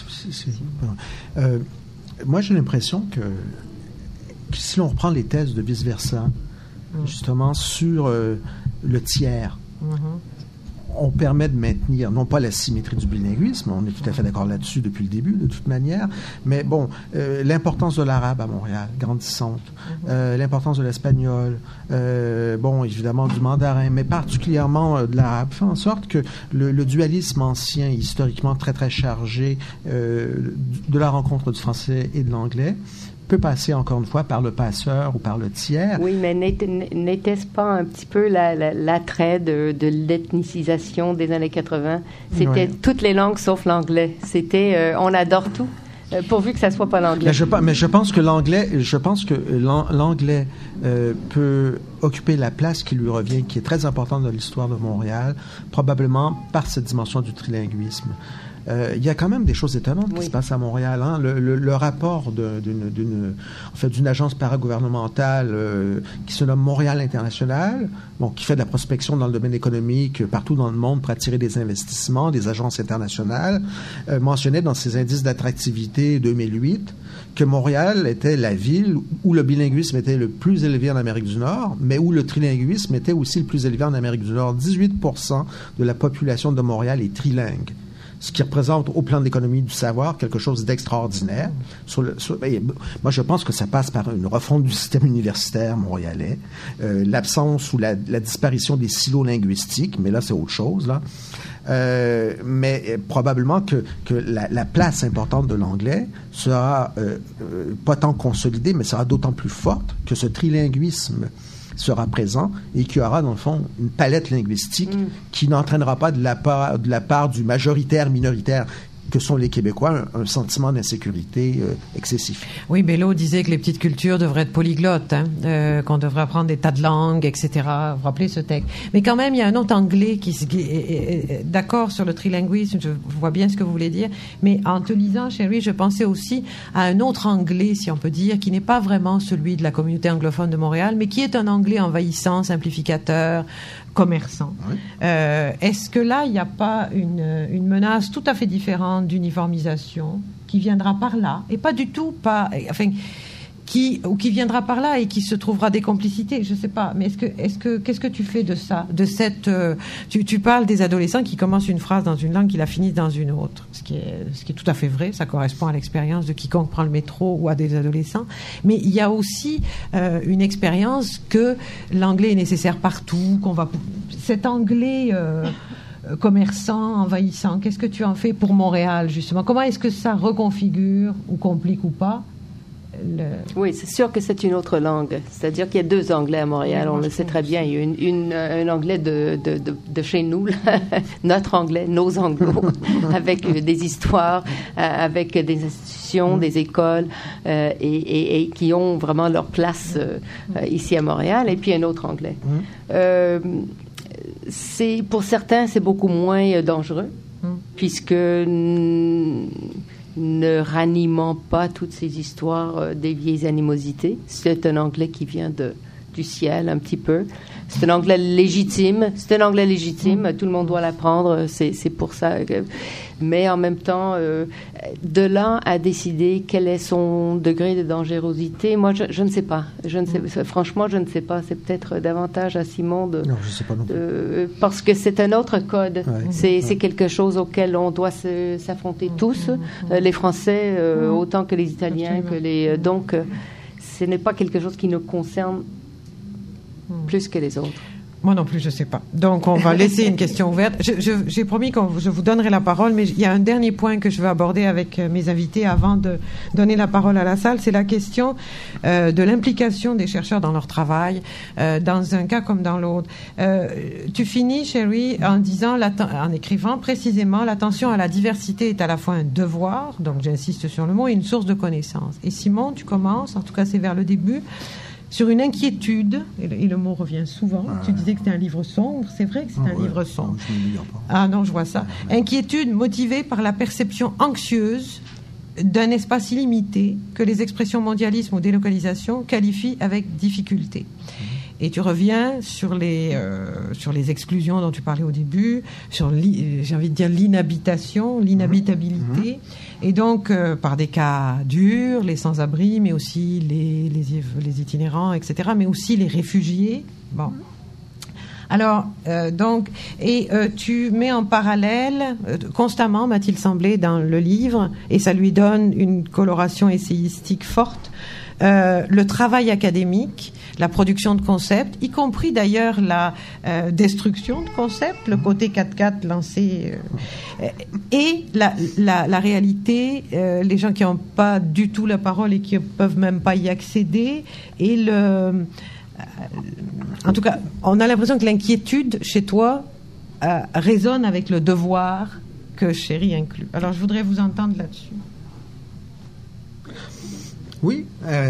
Moi, j'ai l'impression que si l'on reprend les thèses de vice-versa, justement, sur le tiers, on permet de maintenir, non pas la symétrie du bilinguisme, on est tout à fait d'accord là-dessus depuis le début, de toute manière, mais bon, l'importance de l'arabe à Montréal, grandissante, l'importance de l'espagnol, bon, évidemment du mandarin, mais particulièrement de l'arabe, fait en sorte que le dualisme ancien, historiquement très, très chargé de la rencontre du français et de l'anglais, peut passer, encore une fois, par le passeur ou par le tiers. Oui, mais n'était-ce pas un petit peu l'attrait de l'ethnicisation des années 80? C'était toutes les langues sauf l'anglais. C'était on adore tout, pourvu que ça soit pas l'anglais. Mais je pense que l'anglais peut occuper la place qui lui revient, qui est très importante dans l'histoire de Montréal, probablement par cette dimension du trilinguisme. Il y a quand même des choses étonnantes qui se passent à Montréal. Hein? Le rapport d'une agence paragouvernementale qui se nomme Montréal International, qui fait de la prospection dans le domaine économique partout dans le monde pour attirer des investissements, des agences internationales, mentionnait dans ses indices d'attractivité 2008 que Montréal était la ville où le bilinguisme était le plus élevé en Amérique du Nord, mais où le trilinguisme était aussi le plus élevé en Amérique du Nord. 18% de la population de Montréal est trilingue, ce qui représente au plan de l'économie du savoir quelque chose d'extraordinaire. Moi, je pense que ça passe par une refonte du système universitaire montréalais, l'absence ou la disparition des silos linguistiques, mais là, c'est autre chose, là. Mais probablement que la place importante de l'anglais sera pas tant consolidée, mais sera d'autant plus forte que ce trilinguisme sera présent et qu'il y aura, dans le fond, une palette linguistique qui n'entraînera pas de la part du majoritaire-minoritaire que sont les Québécois, un sentiment d'insécurité excessif. Oui, Bello disait que les petites cultures devraient être polyglottes, qu'on devrait apprendre des tas de langues, etc. Vous vous rappelez ce texte. Mais quand même, il y a un autre anglais qui est d'accord sur le trilinguisme, je vois bien ce que vous voulez dire, mais en te lisant, Sherry, je pensais aussi à un autre anglais, si on peut dire, qui n'est pas vraiment celui de la communauté anglophone de Montréal, mais qui est un anglais envahissant, simplificateur, commerçant. Oui. Est-ce que là, il n'y a pas une menace tout à fait différente d'uniformisation qui viendra par là, et pas du tout qui viendra par là et qui se trouvera des complicités, je sais pas. Mais qu'est-ce que tu fais de ça, de cette tu parles des adolescents qui commencent une phrase dans une langue, qui la finissent dans une autre, ce qui est tout à fait vrai. Ça correspond à l'expérience de quiconque prend le métro ou à des adolescents. Mais il y a aussi une expérience que l'anglais est nécessaire partout, cet anglais commerçant, envahissant. Qu'est-ce que tu en fais pour Montréal justement? Comment est-ce que ça reconfigure ou complique ou pas? Oui, c'est sûr que c'est une autre langue. C'est-à-dire qu'il y a 2 anglais à Montréal, on le sait très bien. Il y a un anglais de chez nous, notre anglais, nos anglos, avec des histoires, avec des institutions, des écoles, et qui ont vraiment leur place ici à Montréal. Et puis un autre anglais. Pour certains, c'est beaucoup moins dangereux, puisque ne ranimant pas toutes ces histoires des vieilles animosités. C'est un anglais qui vient du ciel un petit peu. C'est un anglais légitime. Tout le monde doit l'apprendre. C'est pour ça. Mais en même temps, de là à décider quel est son degré de dangerosité, moi, je ne sais pas. Franchement, je ne sais pas. C'est peut-être davantage à Simon non, je sais pas non plus. parce que c'est un autre code. Ouais. C'est quelque chose auquel on doit s'affronter tous, les Français autant que les Italiens, donc ce n'est pas quelque chose qui nous concerne plus que les autres. Moi non plus, je ne sais pas. Donc, on va laisser une question ouverte. J'ai promis que je vous donnerai la parole, mais il y a un dernier point que je veux aborder avec mes invités avant de donner la parole à la salle. C'est la question de l'implication des chercheurs dans leur travail, dans un cas comme dans l'autre. Tu finis, Sherry, en écrivant précisément, l'attention à la diversité est à la fois un devoir, donc j'insiste sur le mot, et une source de connaissance. Et Simon, tu commences, en tout cas c'est vers le début, sur une inquiétude, et le mot revient souvent. Tu disais que c'était un livre sombre, c'est vrai que c'est un livre sombre. Non, je ne le lis pas. Ah non, je vois ça. Inquiétude motivée par la perception anxieuse d'un espace illimité que les expressions mondialisme ou délocalisation qualifient avec difficulté. Et tu reviens sur les exclusions dont tu parlais au début, sur j'ai envie de dire l'inhabitabilité, et donc par des cas durs, les sans-abri, mais aussi les itinérants, etc., mais aussi les réfugiés. Bon. Alors, tu mets en parallèle, constamment, m'a-t-il semblé, dans le livre, et ça lui donne une coloration essayistique forte, le travail académique, la production de concepts, y compris d'ailleurs la destruction de concepts, le côté 4x4 lancé, et la réalité, les gens qui n'ont pas du tout la parole et qui ne peuvent même pas y accéder, et en tout cas, on a l'impression que l'inquiétude chez toi résonne avec le devoir que Sherry inclut. Alors, je voudrais vous entendre là-dessus. Oui.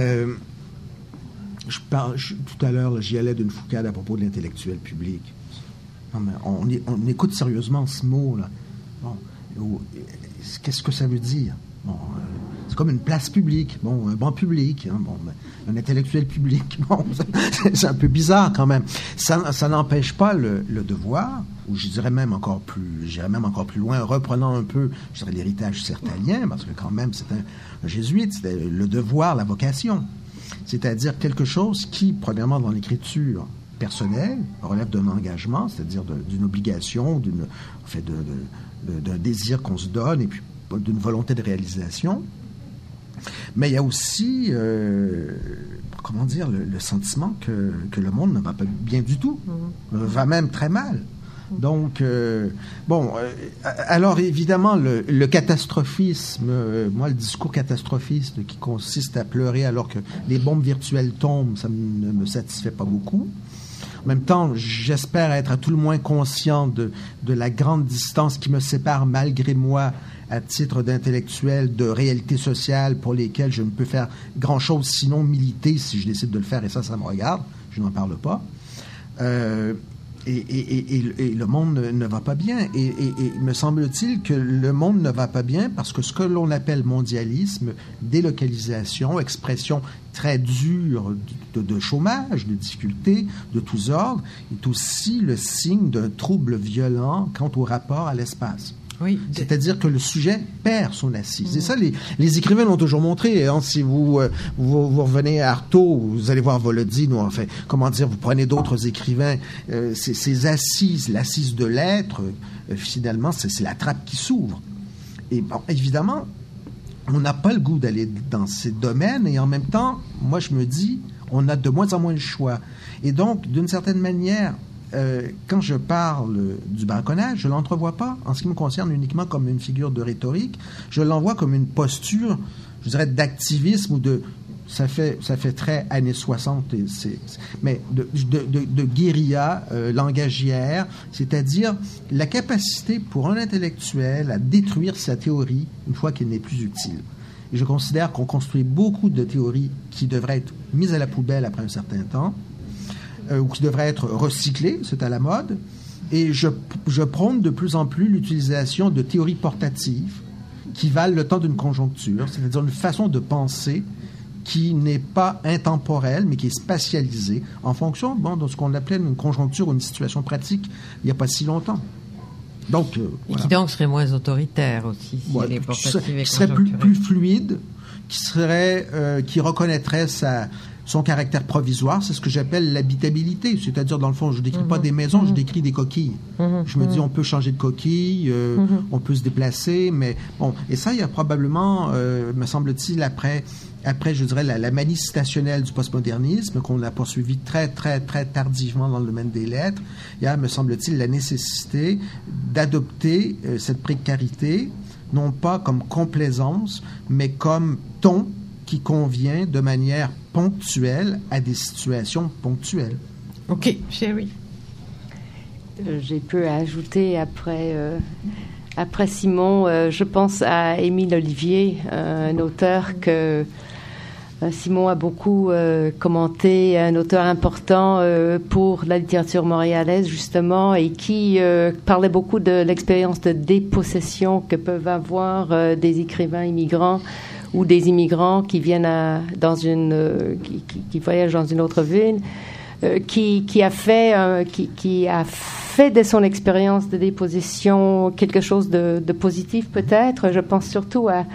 Tout à l'heure, j'y allais d'une foucade à propos de l'intellectuel public. Non, mais on écoute sérieusement ce mot-là. Bon, qu'est-ce que ça veut dire? Bon, c'est comme une place publique, bon, un banc public, hein, bon, un intellectuel public, bon, c'est un peu bizarre quand même. Ça n'empêche pas le devoir, ou je dirais même encore plus loin, reprenant un peu, je dirais, l'héritage sertalien, parce que quand même c'est un jésuite, c'était le devoir, la vocation. C'est-à-dire quelque chose qui, premièrement, dans l'écriture personnelle, relève d'un engagement, c'est-à-dire d'une obligation, d'un désir qu'on se donne, et puis d'une volonté de réalisation. Mais il y a aussi, le sentiment que le monde ne va pas bien du tout, va même très mal. Donc, alors évidemment, le catastrophisme, moi, le discours catastrophiste qui consiste à pleurer alors que les bombes virtuelles tombent, ça ne me satisfait pas beaucoup. En même temps, j'espère être à tout le moins conscient de la grande distance qui me sépare, malgré moi, à titre d'intellectuel, de réalités sociales pour lesquelles je ne peux faire grand-chose, sinon militer si je décide de le faire, et ça me regarde, je n'en parle pas. Et le monde ne va pas bien. Et me semble-t-il que le monde ne va pas bien parce que ce que l'on appelle mondialisme, délocalisation, expression très dure de chômage, de difficultés de tous ordres, est aussi le signe d'un trouble violent quant au rapport à l'espace. Oui. C'est-à-dire que le sujet perd son assise. Et ça, les écrivains l'ont toujours montré. Hein. Si vous revenez à Artaud, vous allez voir Volodine, ou enfin, comment dire, vous prenez d'autres écrivains, ces assises, l'assise de l'être, finalement, c'est la trappe qui s'ouvre. Et bon, évidemment, on n'a pas le goût d'aller dans ces domaines, et en même temps, moi, je me dis, on a de moins en moins le choix. Et donc, d'une certaine manière, quand je parle du braconnage, je ne l'entrevois pas, en ce qui me concerne, uniquement comme une figure de rhétorique. Je l'envoie comme une posture, je dirais, d'activisme ou de... Ça fait très années 60, mais de guérilla langagière, c'est-à-dire la capacité pour un intellectuel à détruire sa théorie une fois qu'elle n'est plus utile. Et je considère qu'on construit beaucoup de théories qui devraient être mises à la poubelle après un certain temps, ou qui devraient être recyclées, c'est à la mode, et je prône de plus en plus l'utilisation de théories portatives qui valent le temps d'une conjoncture, c'est-à-dire une façon de penser qui n'est pas intemporelle, mais qui est spatialisée en fonction de ce qu'on appelait une conjoncture ou une situation pratique il n'y a pas si longtemps. Donc, et qui donc serait moins autoritaire aussi, si elle est portative et qui serait plus fluide, qui reconnaîtrait son caractère provisoire. C'est ce que j'appelle l'habitabilité, c'est-à-dire, dans le fond, je ne décris pas des maisons, je décris des coquilles. Je me dis, on peut changer de coquille, on peut se déplacer, mais bon, et ça, il y a probablement, me semble-t-il, après, je dirais, la manie citationnelle du postmodernisme, qu'on a poursuivi très, très, très tardivement dans le domaine des lettres, il y a, me semble-t-il, la nécessité d'adopter cette précarité, non pas comme complaisance, mais comme ton qui convient de manière ponctuelle à des situations ponctuelles. OK, chérie. J'ai peu à ajouter après Simon. Je pense à Émile Olivier, un auteur que Simon a beaucoup commenté, un auteur important pour la littérature montréalaise, justement, et qui parlait beaucoup de l'expérience de dépossession que peuvent avoir des écrivains immigrants ou des immigrants qui viennent qui voyagent dans une autre ville, qui a fait de son expérience de dépossession quelque chose de positif, peut-être. Je pense surtout à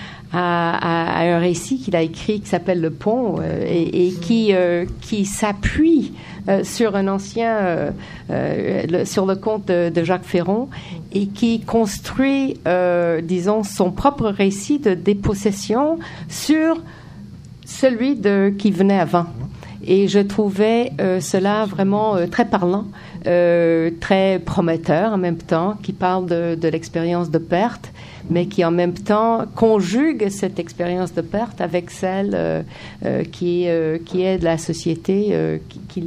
un récit qu'il a écrit qui s'appelle Le Pont et qui s'appuie sur un ancien sur le conte de Jacques Ferron et qui construit disons son propre récit de dépossession sur celui qui venait avant. Et je trouvais cela vraiment très parlant, très prometteur en même temps, qui parle de l'expérience de perte, mais qui en même temps conjugue cette expérience de perte avec celle qui est de la société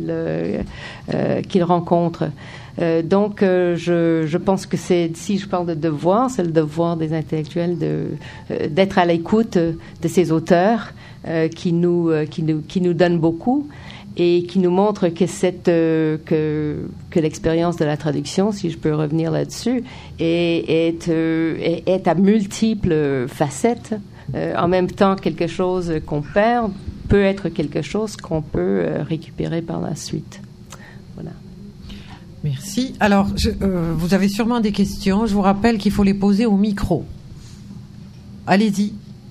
qu'il rencontre. Donc, je pense que si je parle de devoir, c'est le devoir des intellectuels d'être à l'écoute de ces auteurs qui nous donnent beaucoup et qui nous montrent que l'expérience de la traduction, si je peux revenir là-dessus, est à multiples facettes. En même temps, quelque chose qu'on perd peut être quelque chose qu'on peut récupérer par la suite. Voilà. Merci. Alors, vous avez sûrement des questions. Je vous rappelle qu'il faut les poser au micro. Allez-y.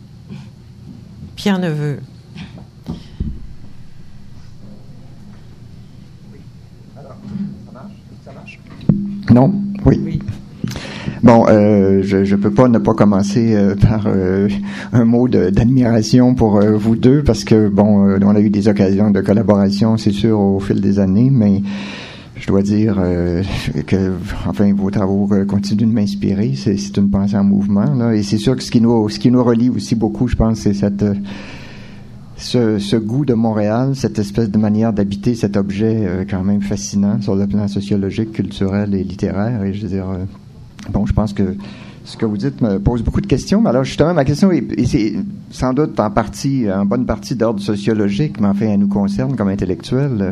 Pierre Neveu. Alors, ça marche? Non? Oui. Bon, je peux pas ne pas commencer par un mot d'admiration pour vous deux, parce que, bon, on a eu des occasions de collaboration, c'est sûr, au fil des années, mais je dois dire que, enfin, vos travaux continuent de m'inspirer. C'est une pensée en mouvement, là. Et c'est sûr que ce qui nous relie aussi beaucoup, je pense, c'est ce goût de Montréal, cette espèce de manière d'habiter cet objet quand même fascinant sur le plan sociologique, culturel et littéraire. Et je veux dire, bon, je pense que ce que vous dites me pose beaucoup de questions. Mais alors, justement, ma question est c'est sans doute en bonne partie d'ordre sociologique, mais enfin, elle nous concerne comme intellectuels.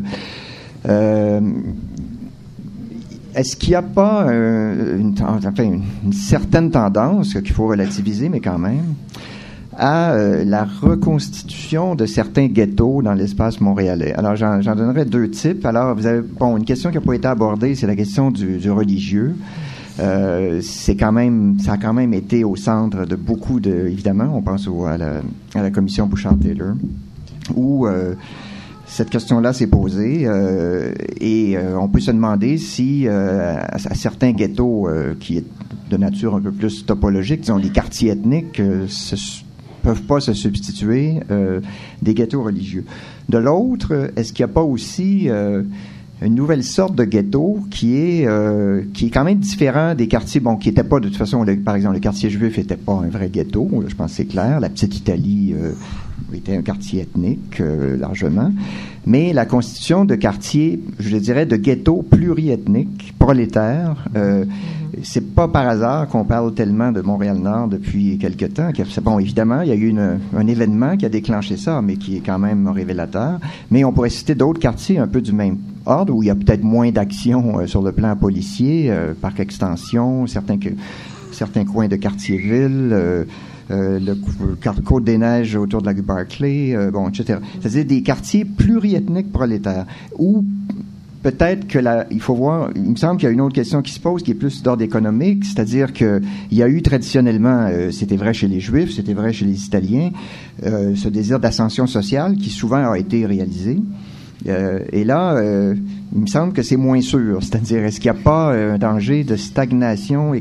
Est-ce qu'il n'y a pas une certaine tendance qu'il faut relativiser, mais quand même, à la reconstitution de certains ghettos dans l'espace montréalais? Alors, j'en donnerai deux types. Alors, vous avez une question qui n'a pas été abordée, c'est la question du religieux. ça a quand même été au centre de beaucoup évidemment, on pense à la commission Bouchard-Taylor, où cette question-là s'est posée et on peut se demander si à certains ghettos qui est de nature un peu plus topologique, disons les quartiers ethniques, peuvent pas se substituer des ghettos religieux. De l'autre, est-ce qu'il n'y a pas aussi une nouvelle sorte de ghetto qui est quand même différent des quartiers, qui n'étaient pas de toute façon, par exemple, le quartier juif n'était pas un vrai ghetto, je pense que c'est clair. La Petite Italie était un quartier ethnique largement, mais la constitution de quartiers, je dirais, de ghettos pluriethniques, prolétaires, c'est pas par hasard qu'on parle tellement de Montréal-Nord depuis quelque temps. Bon, évidemment, il y a eu un événement qui a déclenché ça, mais qui est quand même révélateur. Mais on pourrait citer d'autres quartiers un peu du même ordre, où il y a peut-être moins d'action sur le plan policier, par extension, certains coins de quartier-ville, le Côte-des-Neiges autour de la rue Barclay, etc. C'est-à-dire des quartiers pluriethniques prolétaires, où peut-être que il faut voir, il me semble qu'il y a une autre question qui se pose qui est plus d'ordre économique, c'est-à-dire que il y a eu traditionnellement, c'était vrai chez les Juifs, c'était vrai chez les Italiens, ce désir d'ascension sociale qui souvent a été réalisé. Et là, il me semble que c'est moins sûr. C'est-à-dire, est-ce qu'il n'y a pas un danger de stagnation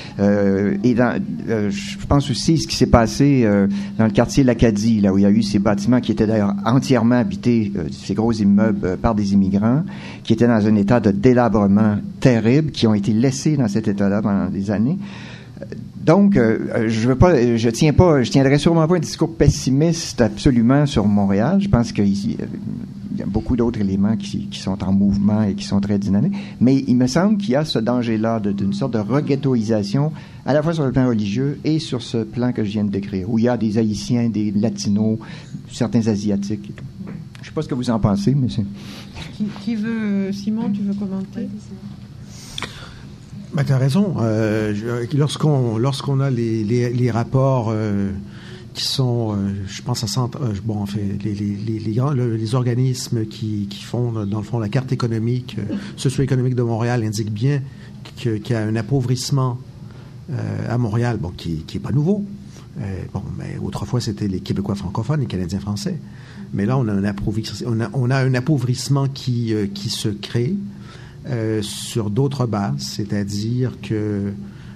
je pense aussi ce qui s'est passé dans le quartier L'Acadie, là où il y a eu ces bâtiments qui étaient d'ailleurs entièrement habités, ces gros immeubles, par des immigrants, qui étaient dans un état de délabrement terrible, qui ont été laissés dans cet état-là pendant des années. Donc, je tiendrai sûrement pas un discours pessimiste absolument sur Montréal. Je pense qu'il y a beaucoup d'autres éléments qui sont en mouvement et qui sont très dynamiques. Mais il me semble qu'il y a ce danger-là d'une sorte de reghettoisation, à la fois sur le plan religieux et sur ce plan que je viens de décrire, où il y a des Haïtiens, des Latinos, certains Asiatiques et tout. Je sais pas ce que vous en pensez, mais c'est... Qui veut... Simon, tu veux commenter? Tu as raison. Lorsqu'on a les rapports qui sont, je pense à les organismes qui font dans le fond la carte économique, socio-économique de Montréal indiquent bien qu'il y a un appauvrissement à Montréal, qui est pas nouveau. Mais autrefois c'était les Québécois francophones, les Canadiens français. Mais là on a un appauvrissement qui se crée. Sur d'autres bases, c'est-à-dire que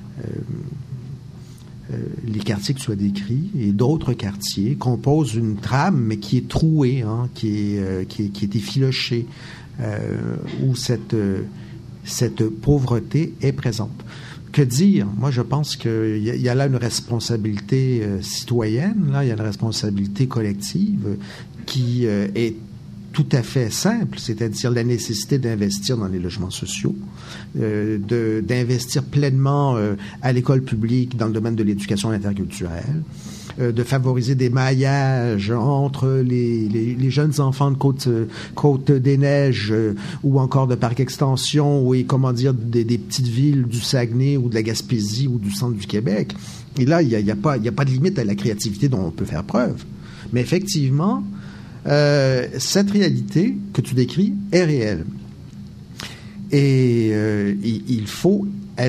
les quartiers que tu as décrits et d'autres quartiers composent une trame, mais qui est trouée, qui est effilochée, où cette pauvreté est présente. Que dire? Moi, je pense qu'il y a là une responsabilité citoyenne, là, il y a une responsabilité collective qui est tout à fait simple, c'est-à-dire la nécessité d'investir dans les logements sociaux, d'investir pleinement à l'école publique dans le domaine de l'éducation interculturelle, de favoriser des maillages entre les jeunes enfants de Côte-des-Neiges ou encore de Parc Extension ou des petites villes du Saguenay ou de la Gaspésie ou du centre du Québec. Et là, il y a pas de limite à la créativité dont on peut faire preuve. Mais effectivement, cette réalité que tu décris est réelle. Et il faut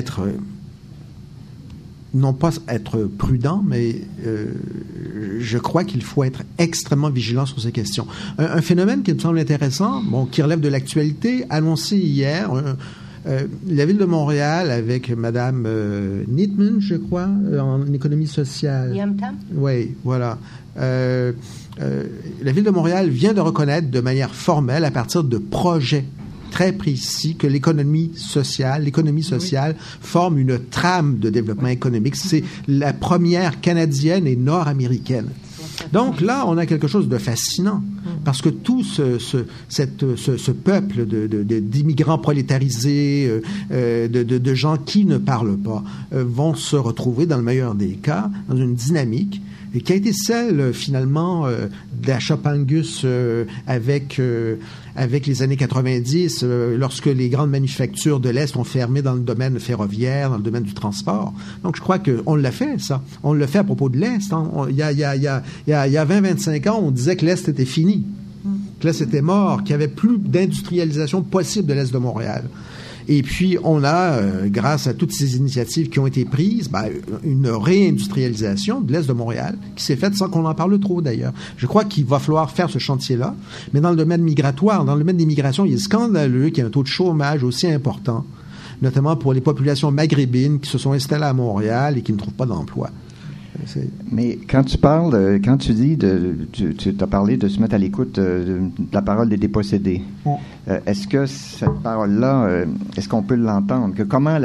non pas être prudent, mais je crois qu'il faut être extrêmement vigilant sur ces questions. Un phénomène qui me semble intéressant, qui relève de l'actualité, annoncé hier, la Ville de Montréal, avec Mme Nittman, je crois, en économie sociale. Yamtam? Oui, voilà. La Ville de Montréal vient de reconnaître de manière formelle, à partir de projets très précis, que l'économie sociale forme une trame de développement économique. C'est la première canadienne et nord-américaine. Donc là, on a quelque chose de fascinant, parce que tout ce peuple d'immigrants prolétarisés, de gens qui ne parlent pas, vont se retrouver, dans le meilleur des cas, dans une dynamique et qui a été celle, finalement, d'Achapangus avec les années 90, lorsque les grandes manufactures de l'Est ont fermé dans le domaine ferroviaire, dans le domaine du transport. Donc, je crois qu'on l'a fait, ça. On l'a fait à propos de l'Est. Il y a 20-25 ans, on disait que l'Est était fini, que l'Est était mort, qu'il n'y avait plus d'industrialisation possible de l'Est de Montréal. Et puis, on a, grâce à toutes ces initiatives qui ont été prises, une réindustrialisation de l'Est de Montréal qui s'est faite sans qu'on en parle trop, d'ailleurs. Je crois qu'il va falloir faire ce chantier-là. Mais dans le domaine migratoire, dans le domaine des migrations, il est scandaleux qu'il y ait un taux de chômage aussi important, notamment pour les populations maghrébines qui se sont installées à Montréal et qui ne trouvent pas d'emploi. Mais quand tu parles, quand tu dis, tu as parlé de se mettre à l'écoute de la parole des dépossédés, est-ce que cette parole-là, est-ce qu'on peut l'entendre? Comment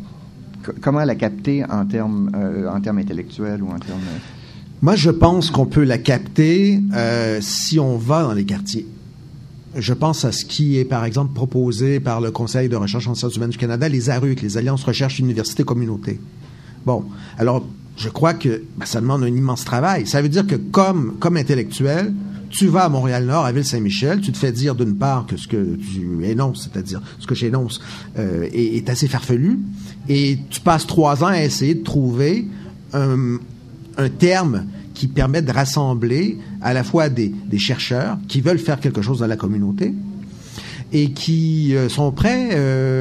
la capter en termes intellectuels ou en termes... Moi, je pense qu'on peut la capter si on va dans les quartiers. Je pense à ce qui est, par exemple, proposé par le Conseil de recherche en sciences humaines du Canada, les ARUC, les Alliances Recherche Université Communauté. Bon, alors... Je crois que ça demande un immense travail. Ça veut dire que comme intellectuel, tu vas à Montréal-Nord, à Ville-Saint-Michel, tu te fais dire d'une part que ce que tu énonces, c'est-à-dire ce que j'énonce, est assez farfelu, et tu passes 3 ans à essayer de trouver un terme qui permet de rassembler à la fois des chercheurs qui veulent faire quelque chose dans la communauté et qui sont prêts,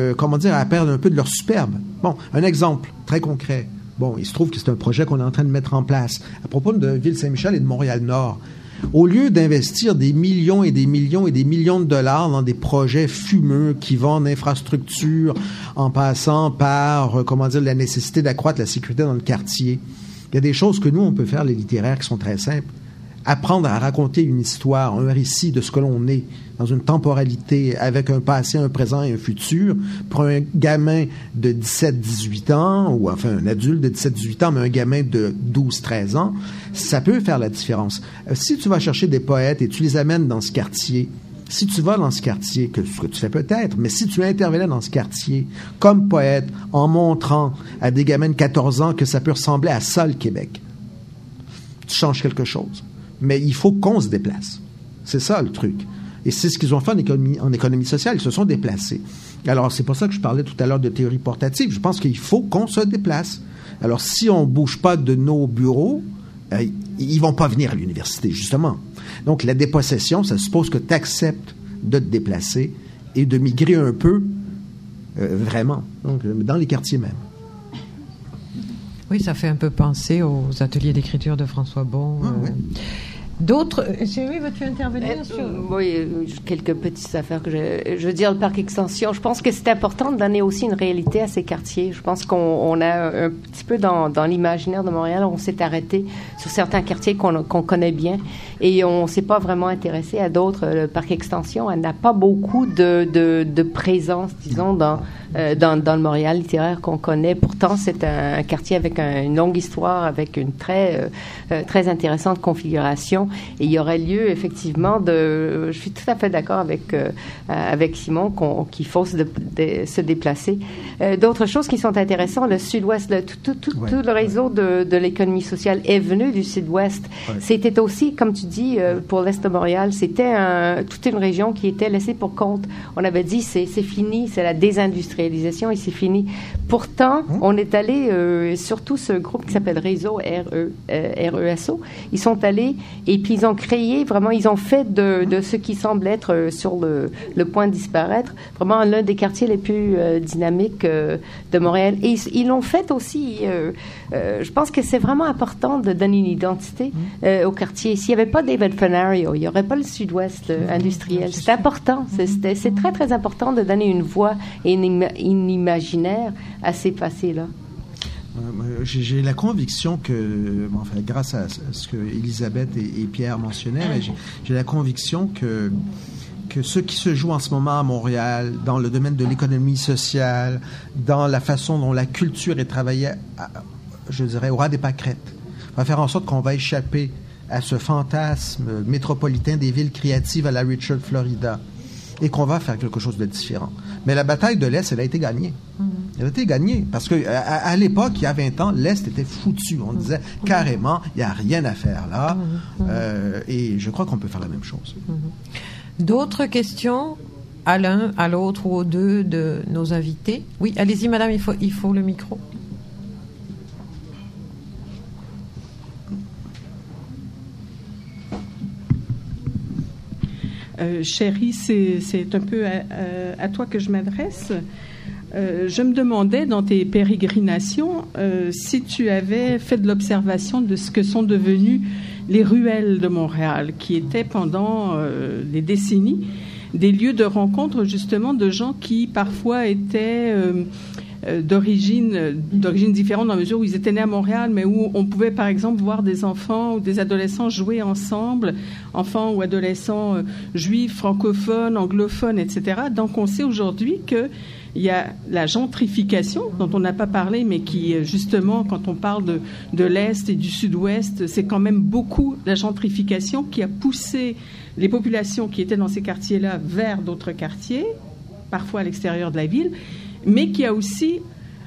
à perdre un peu de leur superbe. Bon, un exemple très concret. Bon, il se trouve que c'est un projet qu'on est en train de mettre en place. À propos de Ville-Saint-Michel et de Montréal-Nord, au lieu d'investir des millions et des millions et des millions de dollars dans des projets fumeux qui vont d'infrastructures en passant par, la nécessité d'accroître la sécurité dans le quartier, il y a des choses que nous, on peut faire, les littéraires, qui sont très simples. Apprendre à raconter une histoire, un récit de ce que l'on est, dans une temporalité avec un passé, un présent et un futur, pour un gamin de 17-18 ans, ou enfin un adulte de 17-18 ans, mais un gamin de 12-13 ans, ça peut faire la différence. Si tu vas chercher des poètes et tu les amènes dans ce quartier, si tu vas dans ce quartier, ce que tu fais peut-être, mais si tu intervenais dans ce quartier comme poète, en montrant à des gamins de 14 ans que ça peut ressembler à ça, le Québec, tu changes quelque chose. Mais il faut qu'on se déplace. C'est ça, le truc. Et c'est ce qu'ils ont fait en économie sociale. Ils se sont déplacés. Alors, c'est pour ça que je parlais tout à l'heure de théorie portative. Je pense qu'il faut qu'on se déplace. Alors, si on ne bouge pas de nos bureaux, ils ne vont pas venir à l'université, justement. Donc, la dépossession, ça suppose que tu acceptes de te déplacer et de migrer un peu, vraiment, donc, dans les quartiers même. Oui, ça fait un peu penser aux ateliers d'écriture de François Bon. Oui. D'autres... Chérie, veux-tu intervenir sur... Oui, quelques petites affaires que je veux dire, le parc extension. Je pense que c'est important de donner aussi une réalité à ces quartiers. Je pense qu'on a un petit peu dans l'imaginaire de Montréal, on s'est arrêté sur certains quartiers qu'on connaît bien et on s'est pas vraiment intéressé à d'autres. Le parc extension, elle n'a pas beaucoup de présence, disons, dans le Montréal littéraire qu'on connaît. Pourtant, c'est un quartier avec une longue histoire, avec une très intéressante configuration. Et il y aurait lieu, effectivement, je suis tout à fait d'accord avec Simon qu'il faut se déplacer. D'autres choses qui sont intéressantes, le Sud-Ouest, tout le réseau de l'économie sociale est venu du Sud-Ouest. Ouais. C'était aussi, comme tu dis, pour l'Est de Montréal, c'était toute une région qui était laissée pour compte. On avait dit, c'est fini, c'est la désindustrialisation et c'est fini. Pourtant, on est allé, surtout ce groupe qui s'appelle Réseau RESO, ils sont allés et puis ils ont créé, vraiment, ils ont fait de ce qui semble être sur le point de disparaître, vraiment l'un des quartiers les plus dynamiques de Montréal. Et ils l'ont fait aussi, je pense que c'est vraiment important de donner une identité au quartier. S'il n'y avait pas David Fenario, il n'y aurait pas le Sud-Ouest industriel. C'est important, c'est très, très important de donner une voix et une imaginaire à ces passés-là. J'ai la conviction que, grâce à ce que Elisabeth et Pierre mentionnaient, j'ai la conviction que ce qui se joue en ce moment à Montréal, dans le domaine de l'économie sociale, dans la façon dont la culture est travaillée, je dirais, au ras des pâquerettes, va faire en sorte qu'on va échapper à ce fantasme métropolitain des villes créatives à la Richard Florida et qu'on va faire quelque chose de différent. Mais la bataille de l'Est, elle a été gagnée. Elle a été gagnée parce que à l'époque, il y a 20 ans, l'Est était foutu. On disait carrément, il n'y a rien à faire là. Et je crois qu'on peut faire la même chose. D'autres questions à l'un, à l'autre ou aux deux de nos invités? Oui, allez-y, madame, il faut le micro. Chérie, c'est un peu à toi que je m'adresse. Je me demandais, dans tes pérégrinations, si tu avais fait de l'observation de ce que sont devenues les ruelles de Montréal, qui étaient pendant des décennies des lieux de rencontre justement de gens qui parfois étaient d'origine différente, dans la mesure où ils étaient nés à Montréal, mais où on pouvait par exemple voir des enfants ou des adolescents jouer ensemble, enfants ou adolescents juifs, francophones, anglophones, etc. Donc on sait aujourd'hui que il y a la gentrification, dont on n'a pas parlé, mais qui, justement, quand on parle de l'Est et du Sud-Ouest, c'est quand même beaucoup la gentrification qui a poussé les populations qui étaient dans ces quartiers-là vers d'autres quartiers, parfois à l'extérieur de la ville, mais qui a aussi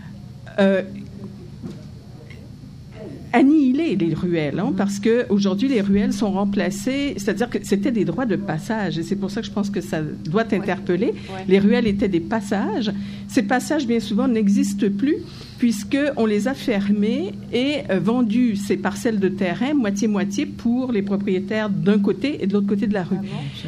annihilé les ruelles, parce qu'aujourd'hui, les ruelles sont remplacées, c'est-à-dire que c'était des droits de passage, et c'est pour ça que je pense que ça doit t'interpeller. Ouais. Les ruelles étaient des passages. Ces passages, bien souvent, n'existent plus, puisqu'on les a fermés et vendu ces parcelles de terrain moitié-moitié pour les propriétaires d'un côté et de l'autre côté de la rue.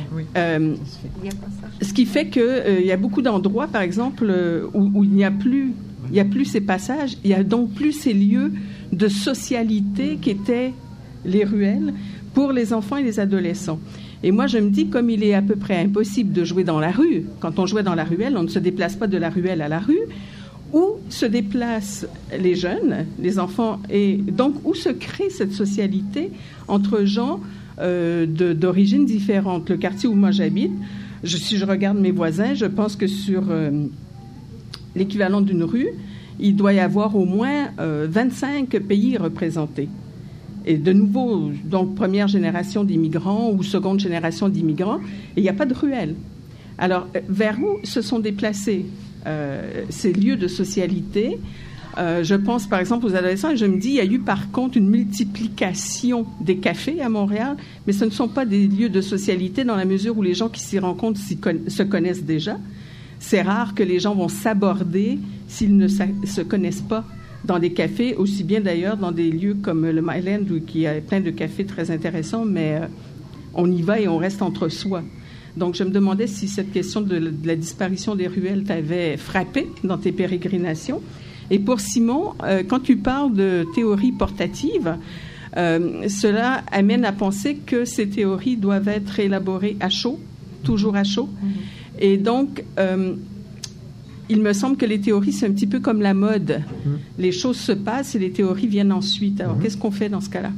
Ce qui fait qu'il y a beaucoup d'endroits, par exemple, où il n'y a plus ces passages, il n'y a donc plus ces lieux de socialité qui étaient les ruelles pour les enfants et les adolescents. Et moi, je me dis, comme il est à peu près impossible de jouer dans la rue, quand on jouait dans la ruelle, on ne se déplace pas de la ruelle à la rue, où se déplacent les jeunes, les enfants, et donc où se crée cette socialité entre gens d'origines différentes. Le quartier où moi j'habite, si je regarde mes voisins, je pense que sur l'équivalent d'une rue, il doit y avoir au moins 25 pays représentés. Et de nouveau, donc première génération d'immigrants ou seconde génération d'immigrants, et il n'y a pas de ruelle. Alors, vers où se sont déplacés ces lieux de socialité? Je pense par exemple aux adolescents, et je me dis, il y a eu par contre une multiplication des cafés à Montréal, mais ce ne sont pas des lieux de socialité dans la mesure où les gens qui s'y rencontrent se connaissent déjà. C'est rare que les gens vont s'aborder s'ils ne se connaissent pas dans des cafés, aussi bien d'ailleurs dans des lieux comme le Myland, où il y a plein de cafés très intéressants, mais on y va et on reste entre soi. Donc je me demandais si cette question de la disparition des ruelles t'avait frappé dans tes pérégrinations. Et pour Simon, quand tu parles de théories portatives, cela amène à penser que ces théories doivent être élaborées à chaud, toujours à chaud. Et donc, il me semble que les théories, c'est un petit peu comme la mode. Les choses se passent et les théories viennent ensuite. Alors, qu'est-ce qu'on fait dans ce cas-là?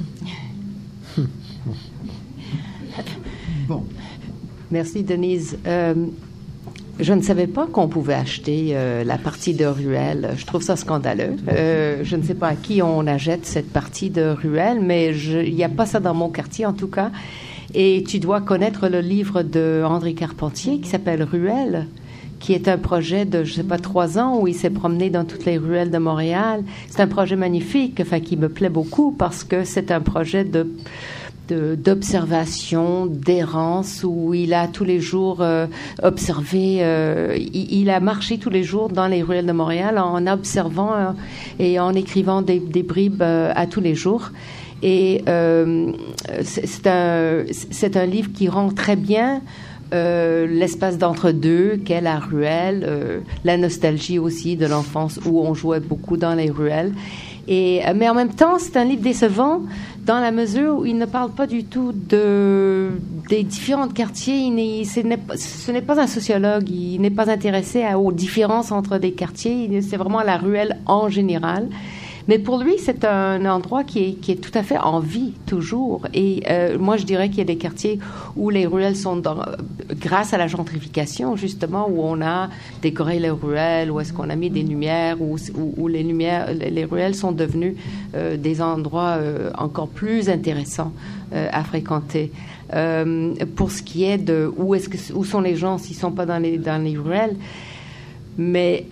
Bon. Merci, Denise. Je ne savais pas qu'on pouvait acheter la partie de ruelle. Je trouve ça scandaleux. Je ne sais pas à qui on achète cette partie de ruelle, mais il n'y a pas ça dans mon quartier, en tout cas. Et tu dois connaître le livre de André Carpentier qui s'appelle Ruelle, qui est un projet de, 3 ans où il s'est promené dans toutes les ruelles de Montréal. C'est un projet magnifique, qui me plaît beaucoup parce que c'est un projet d'observation, d'errance, où il a tous les jours observé, il a marché tous les jours dans les ruelles de Montréal en observant et en écrivant des bribes à tous les jours. Et c'est un livre qui rend très bien l'espace d'entre-deux qu'est la ruelle, la nostalgie aussi de l'enfance où on jouait beaucoup dans les ruelles. Mais en même temps, c'est un livre décevant dans la mesure où il ne parle pas du tout des différents quartiers. Ce n'est pas un sociologue, il n'est pas intéressé aux différences entre des quartiers, c'est vraiment la ruelle en général. Mais pour lui, c'est un endroit qui est tout à fait en vie, toujours. Et moi, je dirais qu'il y a des quartiers où les ruelles sont, grâce à la gentrification, justement, où on a décoré les ruelles, où est-ce qu'on a mis des lumières, où les ruelles sont devenues des endroits encore plus intéressants à fréquenter. Pour ce qui est de où sont les gens s'ils ne sont pas dans les ruelles, mais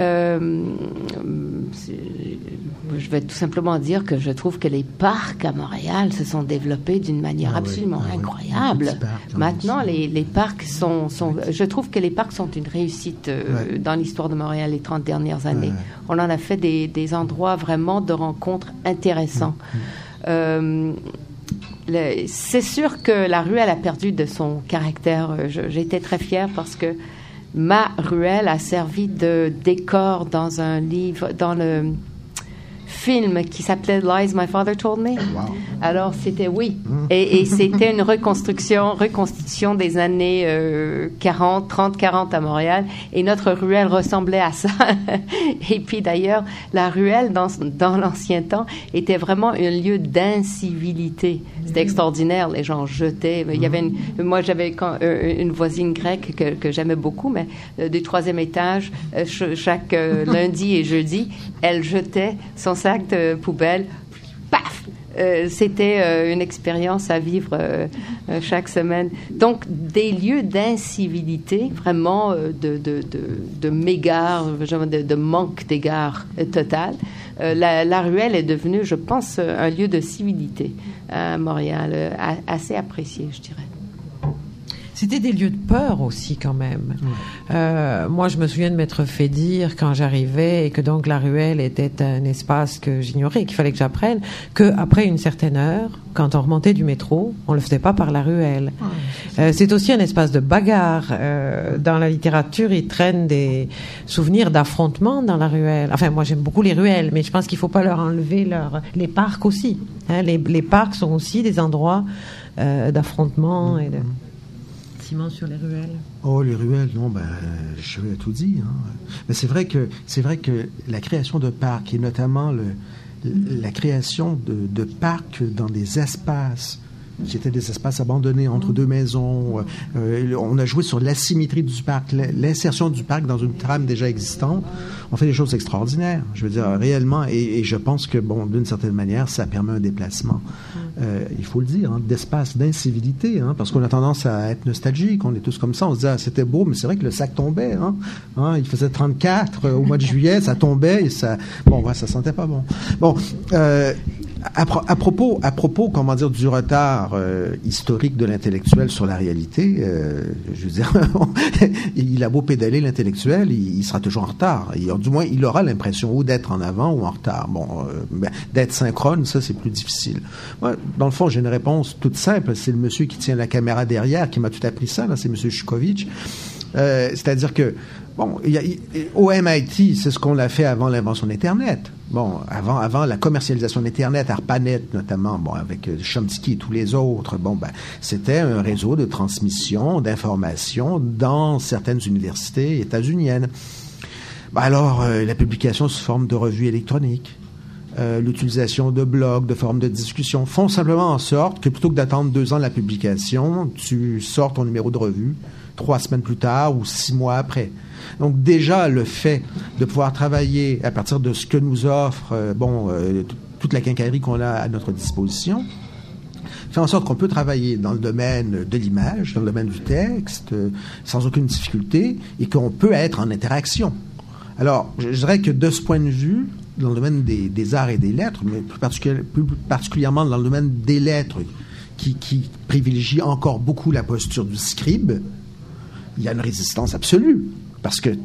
je vais tout simplement dire que je trouve que les parcs à Montréal se sont développés d'une manière absolument incroyable. Maintenant, les parcs je trouve que les parcs sont une réussite dans l'histoire de Montréal les 30 dernières années. On en a fait des endroits vraiment de rencontres intéressants. C'est sûr que la ruelle a perdu de son caractère. J'étais très fière parce que ma ruelle a servi de décor dans un livre, dans le film qui s'appelait Lies My Father Told Me. Wow. Alors, c'était, et c'était une reconstitution des années 30-40 à Montréal, et notre ruelle ressemblait à ça. Et puis, d'ailleurs, la ruelle, dans l'ancien temps, était vraiment un lieu d'incivilité. C'était extraordinaire, les gens jetaient. Il y avait moi, j'avais une voisine grecque que j'aimais beaucoup, mais du 3e étage, chaque lundi et jeudi, elle jetait son sac de poubelle, paf! C'était une expérience à vivre chaque semaine. Donc, des lieux d'incivilité, vraiment de mégare, de manque d'égard total. La ruelle est devenue, je pense, un lieu de civilité à Montréal, assez apprécié, je dirais. C'était des lieux de peur aussi, quand même. Moi, je me souviens de m'être fait dire, quand j'arrivais, et que donc la ruelle était un espace que j'ignorais, qu'il fallait que j'apprenne, qu'après une certaine heure, quand on remontait du métro, on le faisait pas par la ruelle. C'est aussi un espace de bagarre. Dans la littérature, ils traînent des souvenirs d'affrontements dans la ruelle. Enfin, moi, j'aime beaucoup les ruelles, mais je pense qu'il faut pas leur enlever les parcs aussi. Hein, les parcs sont aussi des endroits d'affrontement et de... sur les ruelles. Oh, les ruelles, non, je vais tout dire. Mais c'est vrai que la création de parcs, et notamment la création de parcs dans des espaces qui étaient des espaces abandonnés entre deux maisons. On a joué sur l'asymétrie du parc, l'insertion du parc dans une trame déjà existante. On fait des choses extraordinaires, je veux dire, réellement, et je pense que, d'une certaine manière, ça permet un déplacement, il faut le dire, d'espace, d'incivilité, parce qu'on a tendance à être nostalgique, on est tous comme ça, on se dit, c'était beau, mais c'est vrai que le sac tombait, il faisait 34 au mois de juillet, ça tombait, et ça sentait pas bon. À propos, comment dire, du retard historique de l'intellectuel sur la réalité, je veux dire, il a beau pédaler l'intellectuel, il sera toujours en retard. Du moins, il aura l'impression ou d'être en avant ou en retard. D'être synchrone, ça, c'est plus difficile. Moi, dans le fond, j'ai une réponse toute simple. C'est le monsieur qui tient la caméra derrière qui m'a tout appris ça. Là, c'est monsieur Chukovitch. C'est-à-dire que, au MIT, c'est ce qu'on a fait avant l'invention d'Internet. Avant la commercialisation d'Internet, ARPANET notamment, avec Chomsky et tous les autres, c'était un réseau de transmission d'informations dans certaines universités états-uniennes. La publication sous forme de revues électroniques, l'utilisation de blogs, de forums de discussion, font simplement en sorte que plutôt que d'attendre 2 ans la publication, tu sors ton numéro de revue 3 semaines plus tard ou 6 mois après. Donc déjà, le fait de pouvoir travailler à partir de ce que nous offre toute la quincaillerie qu'on a à notre disposition, fait en sorte qu'on peut travailler dans le domaine de l'image, dans le domaine du texte, sans aucune difficulté, et qu'on peut être en interaction. Alors, je dirais que de ce point de vue, dans le domaine des arts et des lettres, mais plus particulièrement dans le domaine des lettres, qui privilégie encore beaucoup la posture du scribe, il y a une résistance absolue. Parce que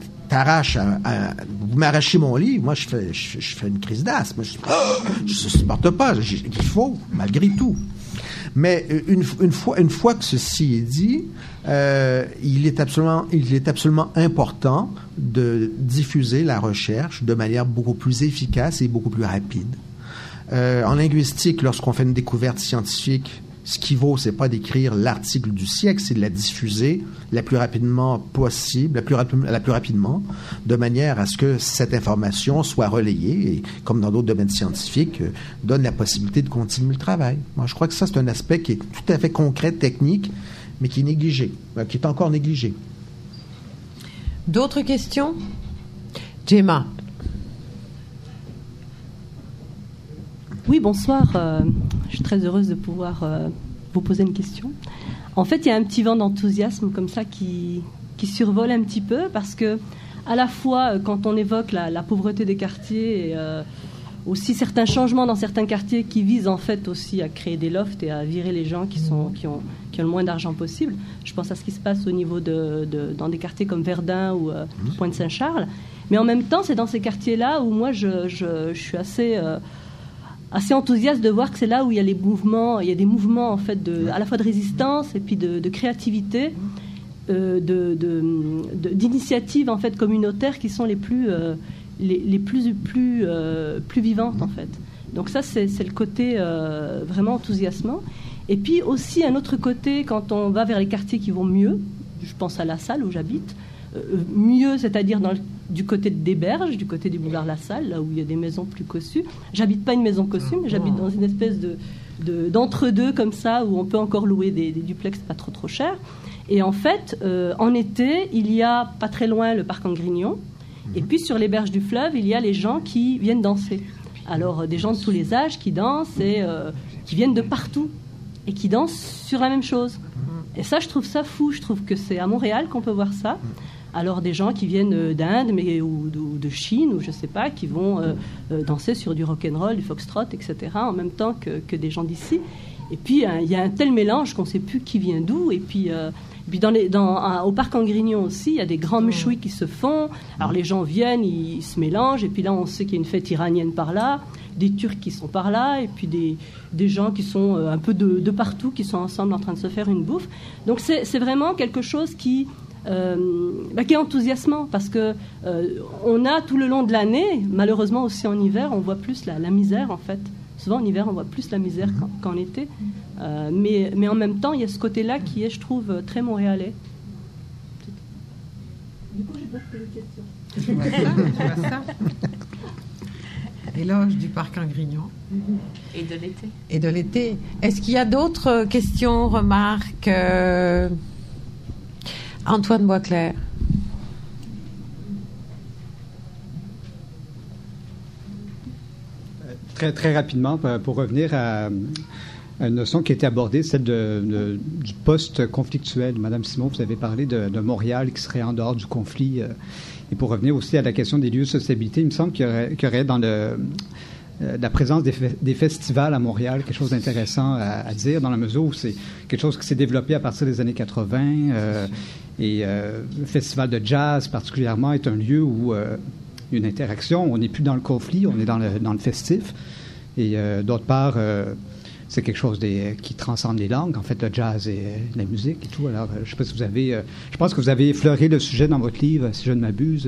vous m'arrachez mon livre, moi je fais une crise d'asthme. Je ne supporte pas, il faut, malgré tout. Mais une fois que ceci est dit, il est absolument important de diffuser la recherche de manière beaucoup plus efficace et beaucoup plus rapide. En linguistique, lorsqu'on fait une découverte scientifique, ce qui vaut, c'est pas d'écrire l'article du siècle, c'est de la diffuser la plus rapidement possible, la plus rapidement, de manière à ce que cette information soit relayée et, comme dans d'autres domaines scientifiques, donne la possibilité de continuer le travail. Moi, je crois que ça, c'est un aspect qui est tout à fait concret, technique, mais qui est négligé, qui est encore négligé. D'autres questions? Gemma. Oui, bonsoir. Je suis très heureuse de pouvoir vous poser une question. En fait, il y a un petit vent d'enthousiasme comme ça qui survole un petit peu parce que, à la fois, quand on évoque la pauvreté des quartiers et aussi certains changements dans certains quartiers qui visent en fait aussi à créer des lofts et à virer les gens qui ont le moins d'argent possible. Je pense à ce qui se passe au niveau dans des quartiers comme Verdun ou Pointe-Saint-Charles. Mais en même temps, c'est dans ces quartiers-là où moi, je suis assez enthousiaste de voir que c'est là où il y a des mouvements en fait à la fois de résistance et puis de créativité d'initiatives en fait communautaires qui sont les plus vivantes en fait. Donc ça c'est le côté vraiment enthousiasmant. Et puis aussi un autre côté, quand on va vers les quartiers qui vont mieux, je pense à La Salle où j'habite, mieux, c'est-à-dire du côté des Berges, du côté du boulevard La Salle, là où il y a des maisons plus cossues. J'habite pas une maison cossue, mais j'habite dans une espèce d'entre-deux comme ça, où on peut encore louer des duplex pas trop cher. Et en fait, en été, il y a pas très loin le parc en Grignon, et puis sur les berges du fleuve, il y a les gens qui viennent danser. Alors, des gens de tous les âges qui dansent et qui viennent de partout et qui dansent sur la même chose. Et ça, je trouve ça fou. Je trouve que c'est à Montréal qu'on peut voir ça. Alors des gens qui viennent d'Inde ou de Chine ou je sais pas, qui vont danser sur du rock'n'roll, du foxtrot, etc. en même temps que des gens d'ici. Et puis il y a un tel mélange qu'on ne sait plus qui vient d'où. Et puis au parc en Grignon aussi, il y a des grands meshouis qui se font. Alors les gens viennent, ils se mélangent. Et puis là, on sait qu'il y a une fête iranienne par là, des Turcs qui sont par là, et puis des gens qui sont un peu de partout, qui sont ensemble en train de se faire une bouffe. Donc c'est vraiment quelque chose qui est enthousiasmant parce que on a tout le long de l'année, malheureusement aussi en hiver, on voit plus la misère en fait. Souvent en hiver, on voit plus la misère qu'en été. Mais en même temps, il y a ce côté-là qui est, je trouve, très montréalais. Du coup, j'ai pas fait de questions. Tu vois ça. Éloge du parc en Grignon. Et de l'été. Et de l'été. Est-ce qu'il y a d'autres questions, remarques Antoine Boisclair. Très, très rapidement, pour revenir à une notion qui a été abordée, celle du post-conflictuel. Madame Simon, vous avez parlé de Montréal qui serait en dehors du conflit. Et pour revenir aussi à la question des lieux de sociabilité, il me semble qu'il y aurait dans la présence des festivals à Montréal quelque chose d'intéressant à dire, dans la mesure où c'est quelque chose qui s'est développé à partir des années 80. Le festival de jazz, particulièrement, est un lieu où une interaction. On n'est plus dans le conflit, on est dans le festif. Et d'autre part, c'est quelque chose qui transcende les langues, en fait, le jazz et la musique et tout. Alors, je ne sais pas si vous avez... je pense que vous avez effleuré le sujet dans votre livre, si je ne m'abuse.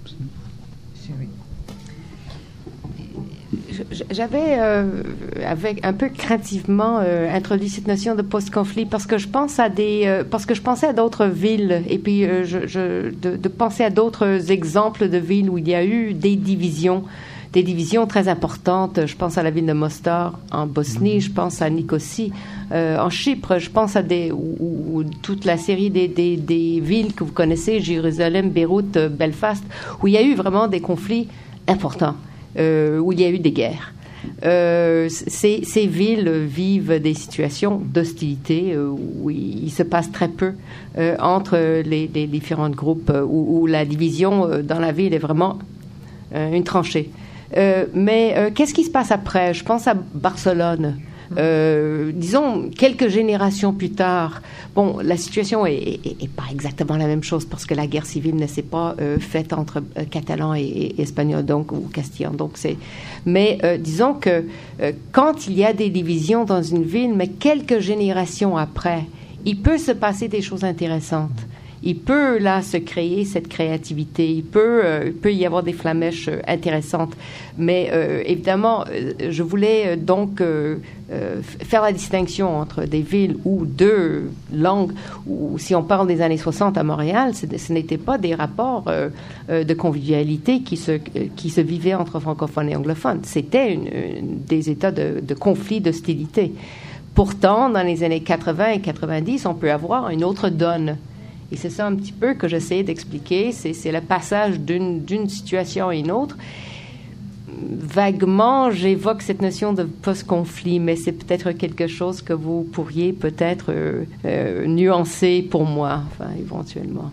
J'avais, avec un peu craintivement, introduit cette notion de post-conflit parce que je pense parce que je pensais à d'autres villes et puis de penser à d'autres exemples de villes où il y a eu des divisions très importantes. Je pense à la ville de Mostar en Bosnie, je pense à Nicosie en Chypre, je pense à ou toute la série des villes que vous connaissez, Jérusalem, Beyrouth, Belfast, où il y a eu vraiment des conflits importants. Où il y a eu des guerres. Ces villes vivent des situations d'hostilité où il se passe très peu entre les différents groupes, où la division dans la ville est vraiment une tranchée. Mais qu'est-ce qui se passe après? Je pense à Barcelone. Disons, quelques générations plus tard, bon, la situation est pas exactement la même chose parce que la guerre civile ne s'est pas faite entre Catalans et Espagnols, donc, ou Castillans, mais disons que quand il y a des divisions dans une ville, mais quelques générations après, il peut se passer des choses intéressantes. Il peut, là, se créer cette créativité. Il peut y avoir des flamèches intéressantes. Mais, évidemment, je voulais donc faire la distinction entre des villes où deux langues, ou si on parle des années 60 à Montréal, ce n'étaient pas des rapports de convivialité qui se vivaient entre francophones et anglophones. C'était des états de conflit, d'hostilité. Pourtant, dans les années 80 et 90, on peut avoir une autre donne. Et c'est ça un petit peu que j'essaie d'expliquer. C'est le passage d'une situation à une autre. Vaguement, j'évoque cette notion de post-conflit, mais c'est peut-être quelque chose que vous pourriez peut-être nuancer pour moi, enfin, éventuellement.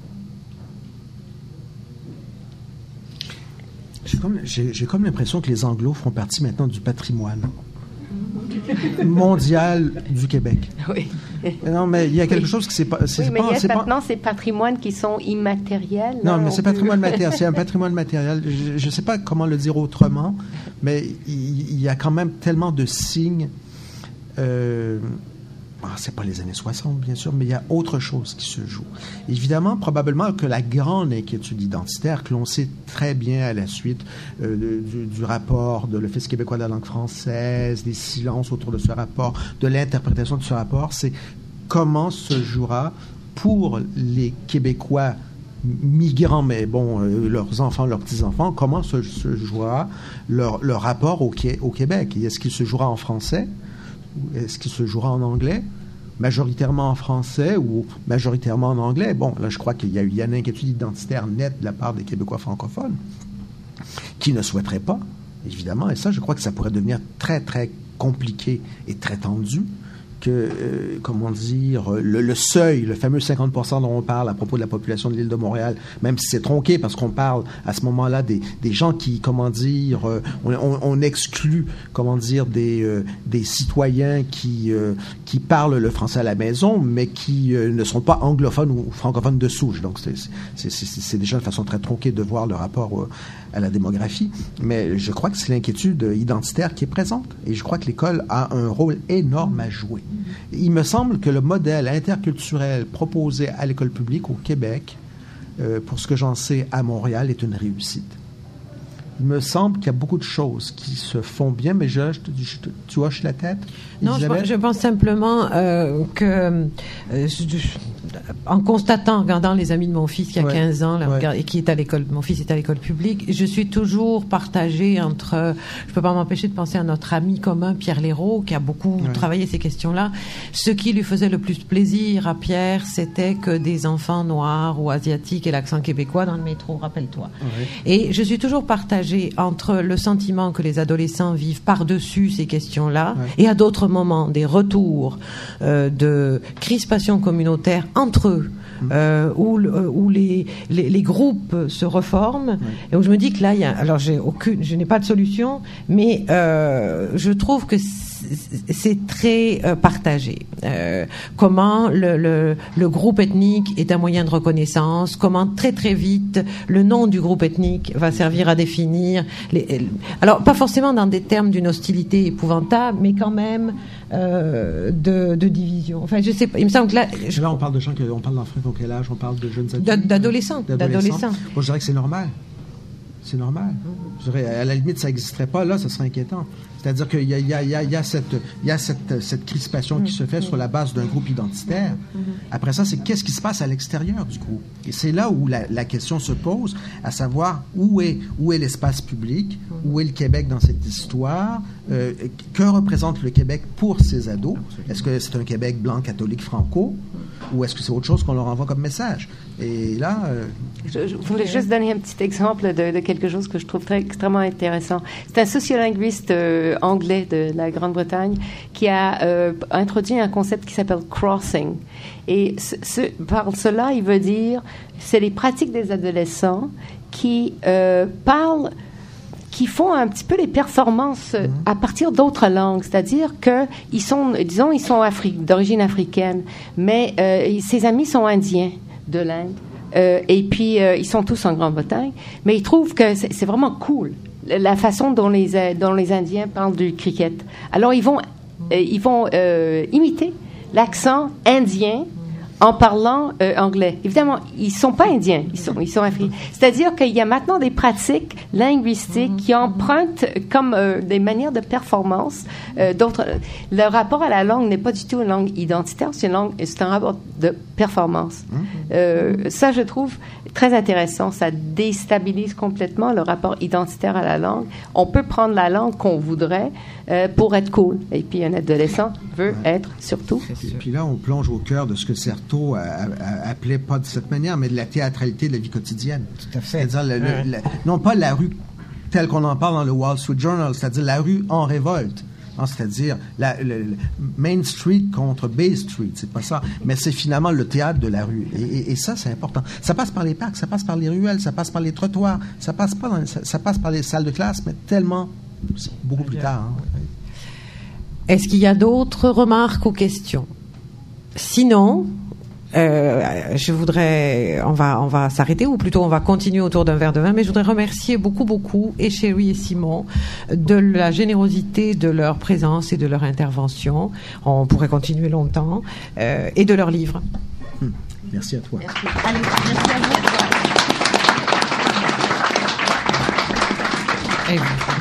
J'ai comme l'impression que les Anglos font partie maintenant du patrimoine mondial du Québec. Oui. Non, mais il y a quelque chose qui c'est pas. Oui, mais il y a maintenant ces patrimoines qui sont immatériels. Non, mais c'est patrimoine matériel. C'est un patrimoine matériel. Je ne sais pas comment le dire autrement, mais il y a quand même tellement de signes c'est pas les années 60, bien sûr, mais il y a autre chose qui se joue. Évidemment, probablement que la grande inquiétude identitaire, que l'on sait très bien à la suite du rapport de l'Office québécois de la langue française, des silences autour de ce rapport, de l'interprétation de ce rapport, c'est comment se jouera pour les Québécois migrants, mais bon, leurs enfants, leurs petits-enfants, comment se jouera leur rapport au Québec? Est-ce qu'il se jouera en français? Est-ce qu'il se jouera en anglais? Majoritairement en français ou majoritairement en anglais? Bon, là, je crois qu'il y a une inquiétude identitaire nette de la part des Québécois francophones qui ne souhaiteraient pas, évidemment, et ça, je crois que ça pourrait devenir très, très compliqué et très tendu, que, comment dire, le seuil, le fameux 50% dont on parle à propos de la population de l'île de Montréal, même si c'est tronqué parce qu'on parle à ce moment-là des gens qui, comment dire, on exclut, comment dire, des citoyens qui parlent le français à la maison, mais qui ne sont pas anglophones ou francophones de souche. Donc, c'est déjà une façon très tronquée de voir le rapport à la démographie. Mais je crois que c'est l'inquiétude identitaire qui est présente. Et je crois que l'école a un rôle énorme à jouer. Il me semble que le modèle interculturel proposé à l'école publique au Québec, pour ce que j'en sais à Montréal, est une réussite. Il me semble qu'il y a beaucoup de choses qui se font bien, mais tu hoches la tête? Non, je pense simplement que, en constatant, en regardant les amis de mon fils qui a 15 ans, et qui est à l'école, mon fils est à l'école publique, je suis toujours partagée entre, je peux pas m'empêcher de penser à notre ami commun Pierre Léraud, qui a beaucoup travaillé ces questions-là. Ce qui lui faisait le plus plaisir à Pierre, c'était que des enfants noirs ou asiatiques et l'accent québécois dans le métro, rappelle-toi. Et je suis toujours partagée entre le sentiment que les adolescents vivent par-dessus ces questions-là, et à d'autres moments des retours de crispation communautaire entre eux, où les groupes se reforment, et où je me dis que là, alors je n'ai pas de solution, mais je trouve que c'est très partagé. Comment le groupe ethnique est un moyen de reconnaissance, comment très très vite le nom du groupe ethnique va servir à définir alors pas forcément dans des termes d'une hostilité épouvantable, mais quand même de division. Enfin, je sais pas, il me semble que là on parle de gens on parle d'enfants qui ont quel âge? On parle de jeunes adultes? D'adolescents. Moi, je dirais que c'est normal. C'est normal. Je dirais, à la limite, ça n'existerait pas. Là, ça serait inquiétant. C'est-à-dire qu'il y a cette crispation qui se fait sur la base d'un groupe identitaire. Après ça, c'est qu'est-ce qui se passe à l'extérieur du groupe. Et c'est là où la question se pose, à savoir où est l'espace public, où est le Québec dans cette histoire, que représente le Québec pour ses ados. Est-ce que c'est un Québec blanc, catholique, franco, ou est-ce que c'est autre chose qu'on leur envoie comme message? Et là... Je voulais juste donner un petit exemple de quelque chose que je trouve extrêmement intéressant. C'est un sociolinguiste anglais de la Grande-Bretagne qui a introduit un concept qui s'appelle crossing. Et par cela, il veut dire, c'est les pratiques des adolescents qui parlent, qui font un petit peu les performances à partir d'autres langues, c'est-à-dire qu'ils sont, disons, ils sont d'origine africaine, mais ses amis sont indiens de l'Inde, et puis ils sont tous en Grande-Bretagne, mais ils trouvent que c'est vraiment cool la façon dont les Indiens parlent du cricket. Alors ils vont imiter l'accent indien en parlant anglais. Évidemment, ils sont pas indiens, ils sont africains. C'est-à-dire qu'il y a maintenant des pratiques linguistiques qui empruntent comme des manières de performance d'autres. Le rapport à la langue n'est pas du tout une langue identitaire, c'est un rapport de performance. Ça, je trouve très intéressant. Ça déstabilise complètement le rapport identitaire à la langue. On peut prendre la langue qu'on voudrait pour être cool. Et puis, un adolescent veut être surtout. Et puis là, on plonge au cœur de ce que Certeau appelait, pas de cette manière, mais de la théâtralité de la vie quotidienne. Tout à fait. C'est-à-dire, non pas la rue telle qu'on en parle dans le Wall Street Journal, c'est-à-dire la rue en révolte. Non, c'est-à-dire Main Street contre Bay Street, c'est pas ça, mais c'est finalement le théâtre de la rue. Et ça, c'est important. Ça passe par les parcs, ça passe par les ruelles, ça passe par les trottoirs, ça passe par les salles de classe, mais tellement beaucoup plus tard. Hein. Est-ce qu'il y a d'autres remarques ou questions? Sinon, on va s'arrêter, ou plutôt on va continuer autour d'un verre de vin, mais je voudrais remercier beaucoup et Chérie et Simon de la générosité de leur présence et de leur intervention. On pourrait continuer longtemps, et de leurs livres. Merci à toi. Merci. Allez, merci à vous. Et